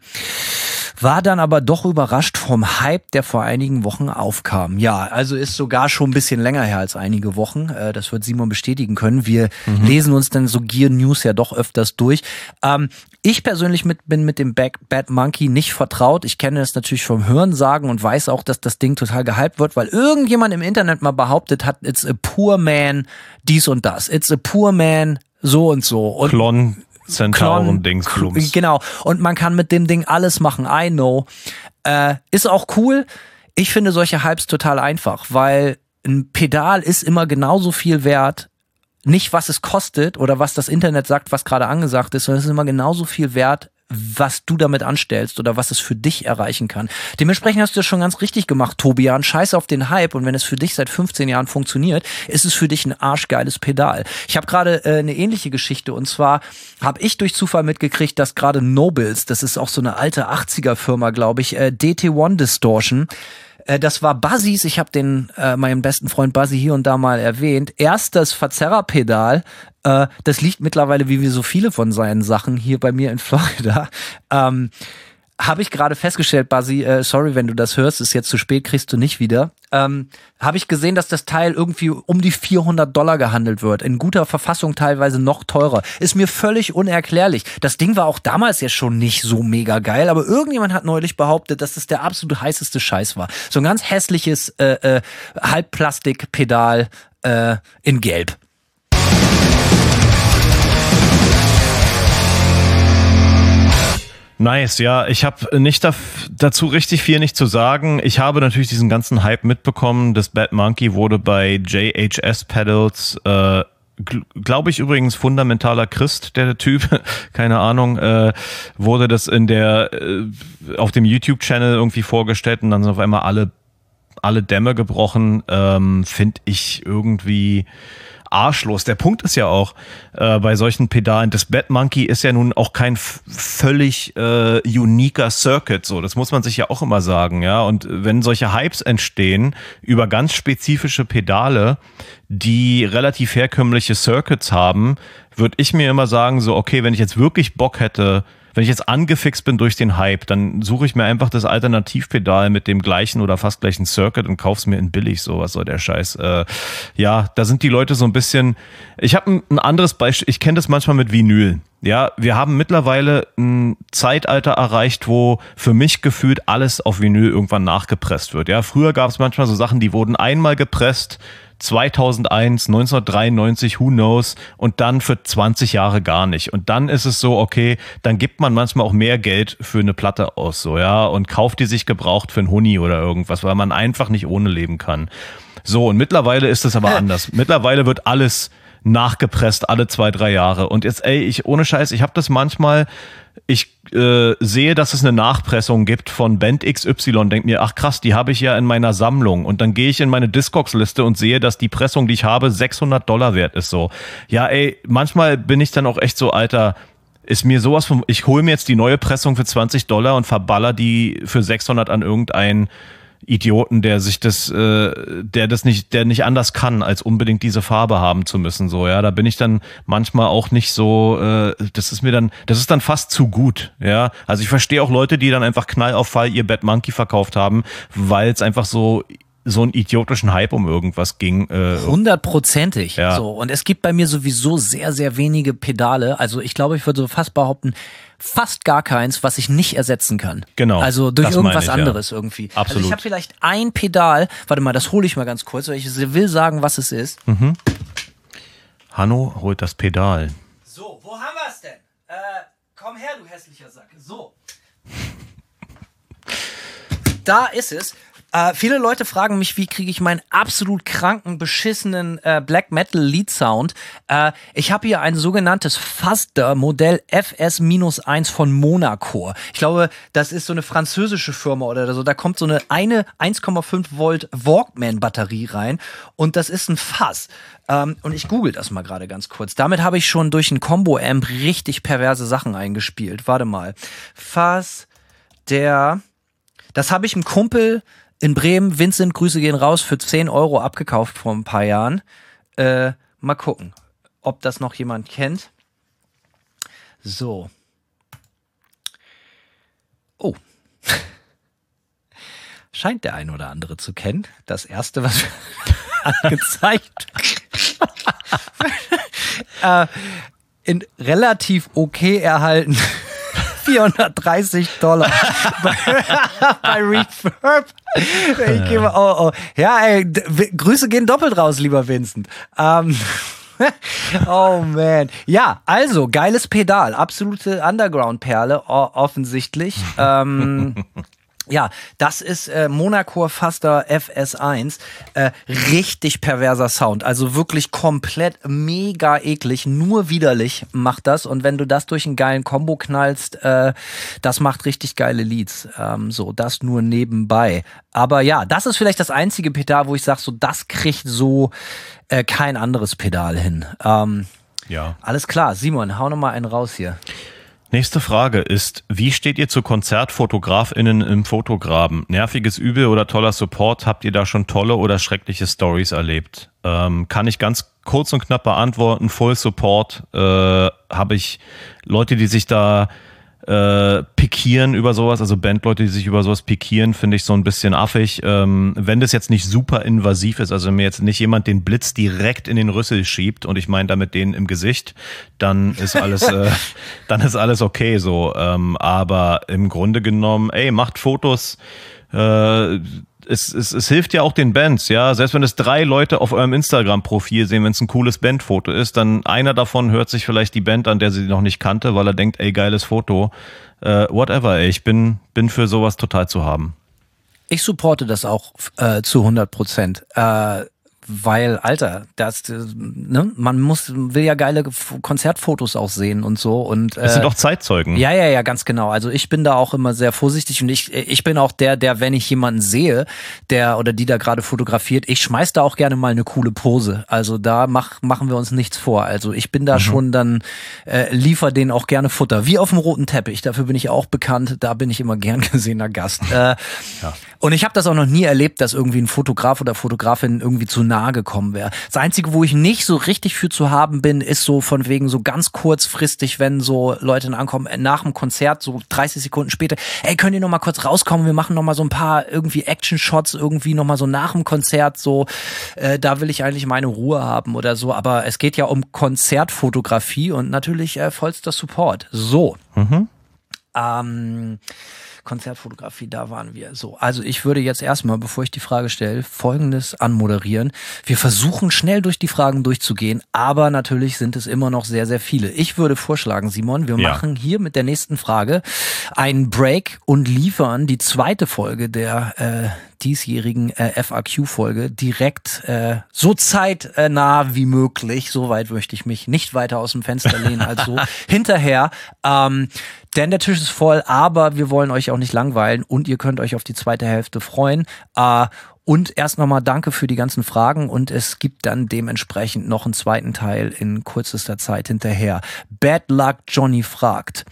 S3: War dann aber doch überrascht vom Hype, der vor einigen Wochen aufkam. Ja, also ist sogar schon ein bisschen länger her als einige Wochen. Äh, das wird Simon bestätigen können. Wir mhm. lesen uns dann so Gear News ja doch öfters durch. Ähm, ich persönlich mit, bin mit dem Bad, Bad Monkey nicht vertraut. Ich kenne das natürlich vom Hörensagen und weiß auch, dass das Ding total gehypt wird, weil irgendjemand im Internet mal behauptet hat, it's a poor man, dies und das. It's a poor man, so und so. Und
S4: Klon. Zentauren-Dingsblums.
S3: Genau. Und man kann mit dem Ding alles machen. I know. Äh, ist auch cool. Ich finde solche Hypes total einfach, weil ein Pedal ist immer genauso viel wert. Nicht, was es kostet oder was das Internet sagt, was gerade angesagt ist, sondern es ist immer genauso viel wert, was du damit anstellst oder was es für dich erreichen kann. Dementsprechend hast du das schon ganz richtig gemacht, Tobian. Scheiß auf den Hype und wenn es für dich seit fünfzehn Jahren funktioniert, ist es für dich ein arschgeiles Pedal. Ich habe gerade äh, eine ähnliche Geschichte und zwar habe ich durch Zufall mitgekriegt, dass gerade Nobles, das ist auch so eine alte achtziger-Firma, glaube ich, äh, D T eins Distortion, das war Buzzys, ich habe den äh, meinen besten Freund Buzzy hier und da mal erwähnt. Erst das Verzerrerpedal, äh, das liegt mittlerweile wie so viele von seinen Sachen hier bei mir in Florida. Ähm, habe ich gerade festgestellt, Buzzy, äh, sorry, wenn du das hörst, ist jetzt zu spät, kriegst du nicht wieder. Ähm, habe ich gesehen, dass das Teil irgendwie um die vierhundert Dollar gehandelt wird. In guter Verfassung teilweise noch teurer. Ist mir völlig unerklärlich. Das Ding war auch damals ja schon nicht so mega geil, aber irgendjemand hat neulich behauptet, dass das der absolut heißeste Scheiß war. So ein ganz hässliches äh, äh, Halbplastikpedal äh, in Gelb.
S4: Nice, ja, ich habe nicht daf- dazu richtig viel nicht zu sagen. Ich habe natürlich diesen ganzen Hype mitbekommen. Das Bad Monkey wurde bei J H S Pedals, äh, gl- glaube ich übrigens fundamentaler Christ, der Typ, keine Ahnung, äh, wurde das in der äh, auf dem YouTube-Channel irgendwie vorgestellt und dann sind auf einmal alle alle Dämme gebrochen. Ähm, finde ich irgendwie arschlos. Der Punkt ist ja auch, äh, bei solchen Pedalen, das Bad Monkey ist ja nun auch kein f- völlig äh, uniker Circuit, so. Das muss man sich ja auch immer sagen, ja. Und wenn solche Hypes entstehen über ganz spezifische Pedale, die relativ herkömmliche Circuits haben, würde ich mir immer sagen, so, okay, wenn ich jetzt wirklich Bock hätte, wenn ich jetzt angefixt bin durch den Hype, dann suche ich mir einfach das Alternativpedal mit dem gleichen oder fast gleichen Circuit und kauf's mir in billig, so, was soll der Scheiß. Äh, ja, da sind die Leute so ein bisschen, ich habe ein, ein anderes Beispiel, ich kenne das manchmal mit Vinyl. Ja, wir haben mittlerweile ein Zeitalter erreicht, wo für mich gefühlt alles auf Vinyl irgendwann nachgepresst wird. Ja, früher gab es manchmal so Sachen, die wurden einmal gepresst, zweitausendeins, neunzehnhundertdreiundneunzig, who knows, und dann für zwanzig Jahre gar nicht. Und dann ist es so, okay, dann gibt man manchmal auch mehr Geld für eine Platte aus, so, ja, und kauft die sich gebraucht für einen Huni oder irgendwas, weil man einfach nicht ohne leben kann. So, und mittlerweile ist es aber anders. Mittlerweile wird alles nachgepresst alle zwei, drei Jahre. Und jetzt, ey, ich ohne Scheiß, ich habe das manchmal, ich äh, sehe, dass es eine Nachpressung gibt von Band X Y, denk mir, ach krass, die habe ich ja in meiner Sammlung. Und dann gehe ich in meine Discogs-Liste und sehe, dass die Pressung, die ich habe, sechshundert Dollar wert ist. So, ja, ey, manchmal bin ich dann auch echt so, Alter, ist mir sowas von, ich hole mir jetzt die neue Pressung für zwanzig Dollar und verballer die für sechshundert an irgendeinen Idioten, der sich das, äh, der das nicht, der nicht anders kann, als unbedingt diese Farbe haben zu müssen. So, ja, da bin ich dann manchmal auch nicht so, äh, das ist mir dann, das ist dann fast zu gut, ja. Also ich verstehe auch Leute, die dann einfach Knall auf Fall ihr Bad Monkey verkauft haben, weil es einfach so so einen idiotischen Hype um irgendwas ging. Äh,
S3: Hundertprozentig.
S4: Ja.
S3: So. Und es gibt bei mir sowieso sehr, sehr wenige Pedale. Also ich glaube, ich würde so fast behaupten, fast gar keins, was ich nicht ersetzen kann.
S4: Genau.
S3: Also durch
S4: das
S3: irgendwas
S4: meine ich,
S3: anderes
S4: ja.
S3: irgendwie.
S4: Absolut.
S3: Also ich habe vielleicht ein Pedal, warte mal, das hole ich mal ganz kurz, weil ich will sagen, was es ist.
S4: Mhm. Hanno holt das Pedal.
S3: So, wo haben wir es denn? Äh, komm her, du hässlicher Sack. So. Da ist es. Äh, viele Leute fragen mich, wie kriege ich meinen absolut kranken, beschissenen äh, Black Metal Lead Sound. Äh, ich habe hier ein sogenanntes Faster Modell F S eins von Monaco. Ich glaube, das ist so eine französische Firma oder so. Da kommt so eine, eine eins Komma fünf Volt Walkman Batterie rein und das ist ein Fass. Ähm, und ich google das mal gerade ganz kurz. Damit habe ich schon durch ein Combo-Amp richtig perverse Sachen eingespielt. Warte mal. Fass der... Das habe ich einem Kumpel in Bremen, Vincent, Grüße gehen raus, für zehn Euro abgekauft vor ein paar Jahren. Äh, mal gucken, ob das noch jemand kennt. So. Oh. Scheint der ein oder andere zu kennen. Das erste, was angezeigt äh, in relativ okay erhalten vierhundertdreißig Dollar bei, bei Reverb. Ich gebe, oh, oh. Ja, ey, d- Grüße gehen doppelt raus, lieber Vincent. Ähm, oh man. Ja, also, geiles Pedal. Absolute Underground-Perle, o- offensichtlich. ähm, Ja, das ist äh, Monaco Faster F S eins. Äh, richtig perverser Sound. Also wirklich komplett mega eklig. Nur widerlich macht das. Und wenn du das durch einen geilen Combo knallst, äh, das macht richtig geile Leads. Ähm, so, das nur nebenbei. Aber ja, das ist vielleicht das einzige Pedal, wo ich sage, so das kriegt so äh, kein anderes Pedal hin. Ähm,
S4: Ja.
S3: Alles klar, Simon, hau noch mal einen raus hier.
S4: Nächste Frage ist, wie steht ihr zu KonzertfotografInnen im Fotograben? Nerviges Übel oder toller Support? Habt ihr da schon tolle oder schreckliche Stories erlebt? Ähm, kann ich ganz kurz und knapp beantworten. Full Support äh, habe ich Leute, die sich da äh, pikieren über sowas, also Bandleute, die sich über sowas pikieren, finde ich so ein bisschen affig. Ähm, wenn das jetzt nicht super invasiv ist, also mir jetzt nicht jemand den Blitz direkt in den Rüssel schiebt und ich meine damit den im Gesicht, dann ist alles, äh, dann ist alles okay so. Ähm, aber im Grunde genommen, ey, macht Fotos. Äh, Es, es, es hilft ja auch den Bands, ja. Selbst wenn es drei Leute auf eurem Instagram-Profil sehen, wenn es ein cooles Bandfoto ist, dann einer davon hört sich vielleicht die Band an, der sie noch nicht kannte, weil er denkt, ey, geiles Foto. Äh, whatever, ey, ich bin, bin für sowas total zu haben.
S3: Ich supporte das auch äh, zu hundert Prozent. Äh, weil, Alter, das, ne, man muss, will ja geile Konzertfotos auch sehen und so. Und, äh,
S4: es sind auch Zeitzeugen.
S3: Ja, ja, ja, ganz genau. Also ich bin da auch immer sehr vorsichtig und ich, ich bin auch der, der, wenn ich jemanden sehe, der oder die da gerade fotografiert, ich schmeiß da auch gerne mal eine coole Pose. Also da mach, machen wir uns nichts vor. Also ich bin da mhm. schon dann, äh, liefer denen auch gerne Futter. Wie auf dem roten Teppich. Dafür bin ich auch bekannt. Da bin ich immer gern gesehener Gast. Äh, ja. Und ich habe das auch noch nie erlebt, dass irgendwie ein Fotograf oder Fotografin irgendwie zu nahe gekommen wäre. Das Einzige, wo ich nicht so richtig für zu haben bin, ist so von wegen so ganz kurzfristig, wenn so Leute ankommen, nach dem Konzert, so dreißig Sekunden später, ey, könnt ihr noch mal kurz rauskommen, wir machen noch mal so ein paar irgendwie Action-Shots, irgendwie noch mal so nach dem Konzert, so, äh, da will ich eigentlich meine Ruhe haben oder so, aber es geht ja um Konzertfotografie und natürlich äh, vollster Support. So. Mhm. Ähm... Konzertfotografie, da waren wir. So, also ich würde jetzt erstmal, bevor ich die Frage stelle, Folgendes anmoderieren. Wir versuchen schnell durch die Fragen durchzugehen, aber natürlich sind es immer noch sehr, sehr viele. Ich würde vorschlagen, Simon, wir ja. machen hier mit der nächsten Frage einen Break und liefern die zweite Folge der äh, diesjährigen äh, F A Q-Folge direkt äh, so zeitnah wie möglich, so weit möchte ich mich nicht weiter aus dem Fenster lehnen als so, hinterher. Ähm, denn der Tisch ist voll, aber wir wollen euch auch nicht langweilen und ihr könnt euch auf die zweite Hälfte freuen. Äh, Und erst nochmal danke für die ganzen Fragen und es gibt dann dementsprechend noch einen zweiten Teil in kürzester Zeit hinterher. Bad Luck Johnny fragt: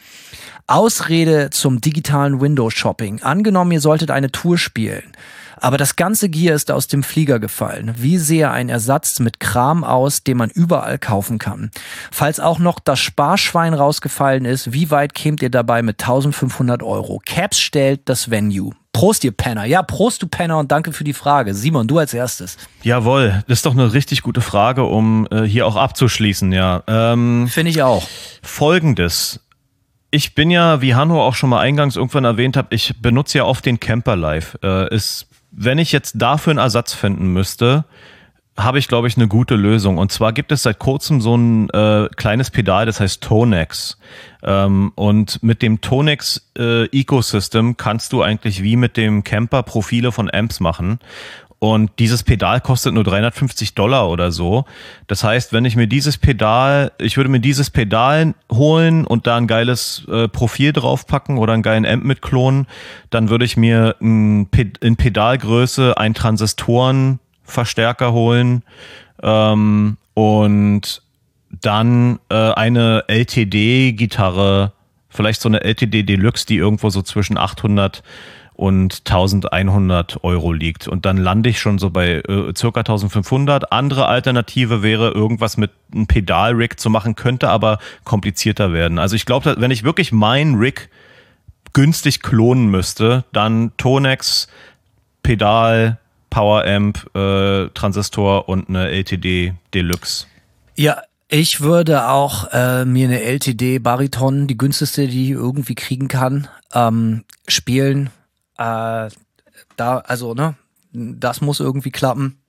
S3: Ausrede zum digitalen Windows-Shopping. Angenommen, ihr solltet eine Tour spielen, aber das ganze Gear ist aus dem Flieger gefallen. Wie sehe ein Ersatz mit Kram aus, den man überall kaufen kann? Falls auch noch das Sparschwein rausgefallen ist, wie weit kämt ihr dabei mit eintausendfünfhundert Euro? Caps stellt das Venue. Prost, ihr Penner. Ja, Prost, du Penner, und danke für die Frage. Simon, du als erstes.
S4: Jawohl, das ist doch eine richtig gute Frage, um äh, hier auch abzuschließen, ja. Ähm,
S3: Finde ich auch.
S4: Folgendes. Ich bin ja, wie Hanno auch schon mal eingangs irgendwann erwähnt hat, ich benutze ja oft den Camper Live. Äh, ist, wenn ich jetzt dafür einen Ersatz finden müsste, habe ich, glaube ich, eine gute Lösung. Und zwar gibt es seit kurzem so ein äh, kleines Pedal, das heißt Tonex. Ähm, und mit dem Tonex äh, Ecosystem kannst du eigentlich wie mit dem Camper Profile von Amps machen. Und dieses Pedal kostet nur dreihundertfünfzig Dollar oder so. Das heißt, wenn ich mir dieses Pedal, ich würde mir dieses Pedal holen und da ein geiles äh, Profil draufpacken oder einen geilen Amp mit klonen, dann würde ich mir ein Pe- in Pedalgröße einen Transistorenverstärker holen ähm, und dann äh, eine L T D-Gitarre, vielleicht so eine L T D Deluxe, die irgendwo so zwischen achthundert und eintausendeinhundert Euro liegt. Und dann lande ich schon so bei äh, circa eintausendfünfhundert. Andere Alternative wäre, irgendwas mit einem Pedal-Rig zu machen, könnte aber komplizierter werden. Also ich glaube, wenn ich wirklich meinen Rig günstig klonen müsste, dann Tonex, Pedal, Power-Amp, äh, Transistor und eine L T D Deluxe.
S3: Ja, ich würde auch äh, mir eine L T D Bariton, die günstigste, die ich irgendwie kriegen kann, ähm, spielen. Äh, da, also, ne, das muss irgendwie klappen.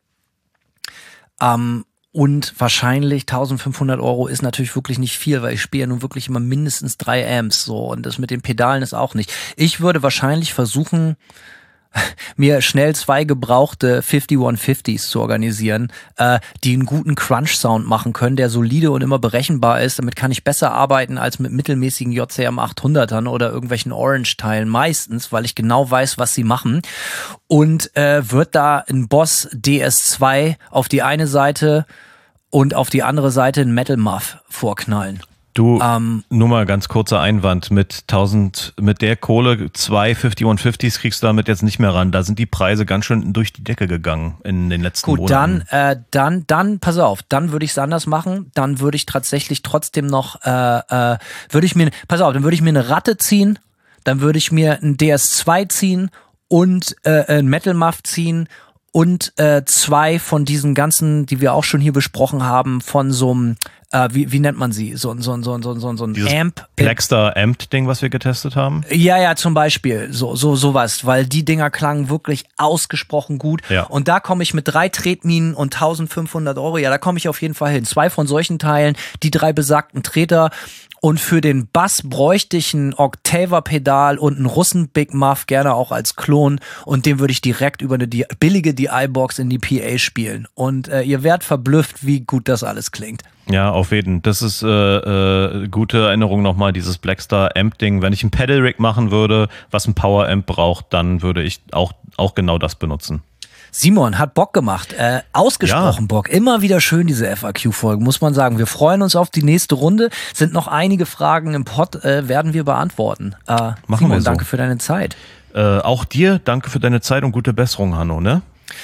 S3: Ähm, und wahrscheinlich eintausendfünfhundert Euro ist natürlich wirklich nicht viel, weil ich spiele ja nun wirklich immer mindestens drei Amps, so, und das mit den Pedalen ist auch nicht. Ich würde wahrscheinlich versuchen, mir schnell zwei gebrauchte fünfundfünfzigs zu organisieren, äh, die einen guten Crunch-Sound machen können, der solide und immer berechenbar ist. Damit kann ich besser arbeiten als mit mittelmäßigen J C M achthundertern oder irgendwelchen Orange-Teilen meistens, weil ich genau weiß, was sie machen. Und äh, wird da ein Boss D S zwei auf die eine Seite und auf die andere Seite ein Metal Muff vorknallen.
S4: Du,
S3: Ähm,
S4: nur mal ganz kurzer Einwand, mit tausend, mit der Kohle, zwei fünfundfünfzigs kriegst du damit jetzt nicht mehr ran. Da sind die Preise ganz schön durch die Decke gegangen in den letzten
S3: Gut,
S4: Monaten.
S3: dann, äh, dann, dann, pass auf, dann würde ich es anders machen. Dann würde ich tatsächlich trotzdem noch, äh, äh, würde ich mir, pass auf, dann würde ich mir eine Ratte ziehen, dann würde ich mir ein D S zwei ziehen und äh, ein Metal Muff ziehen und äh, zwei von diesen ganzen, die wir auch schon hier besprochen haben, von so einem, äh, wie, wie nennt man sie? So, so, so, so, so, so ein
S4: Dieses
S3: Amp.
S4: Blackstar Amp-Ding, was wir getestet haben?
S3: Ja, ja, zum Beispiel, so, so, sowas, weil die Dinger klangen wirklich ausgesprochen gut.
S4: Ja.
S3: Und da komme ich mit drei Tretminen und eintausendfünfhundert Euro, ja, da komme ich auf jeden Fall hin. Zwei von solchen Teilen, die drei besagten Treter. Und für den Bass bräuchte ich ein Octaver-Pedal und einen Russen-Big Muff, gerne auch als Klon. Und den würde ich direkt über eine D- billige D I-Box in die P A spielen. Und äh, ihr werdet verblüfft, wie gut das alles klingt.
S4: Ja, auf jeden. Das ist äh, äh, gute Erinnerung nochmal, dieses Blackstar Amp-Ding. Wenn ich ein Pedal-Rig machen würde, was ein Power-Amp braucht, dann würde ich auch, auch genau das benutzen.
S3: Simon, hat Bock gemacht, äh, ausgesprochen
S4: Ja.
S3: Bock. Immer wieder schön, diese F A Q-Folgen, muss man sagen. Wir freuen uns auf die nächste Runde. Sind noch einige Fragen im Pod, äh, werden wir beantworten. Äh,
S4: Machen
S3: Simon,
S4: wir so.
S3: danke für deine Zeit.
S4: Äh, auch dir, danke für deine Zeit und gute Besserung, Hanno, ne?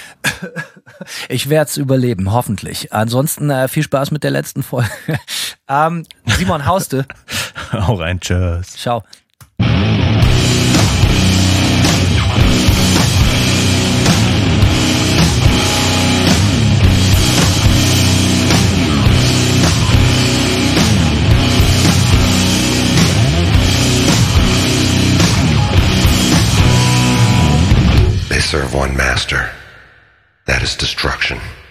S3: Ich werde es überleben, hoffentlich. Ansonsten äh, viel Spaß mit der letzten Folge. ähm, Simon, hauste.
S4: Hau rein, tschüss.
S3: Ciao.
S5: They serve one master. That is destruction.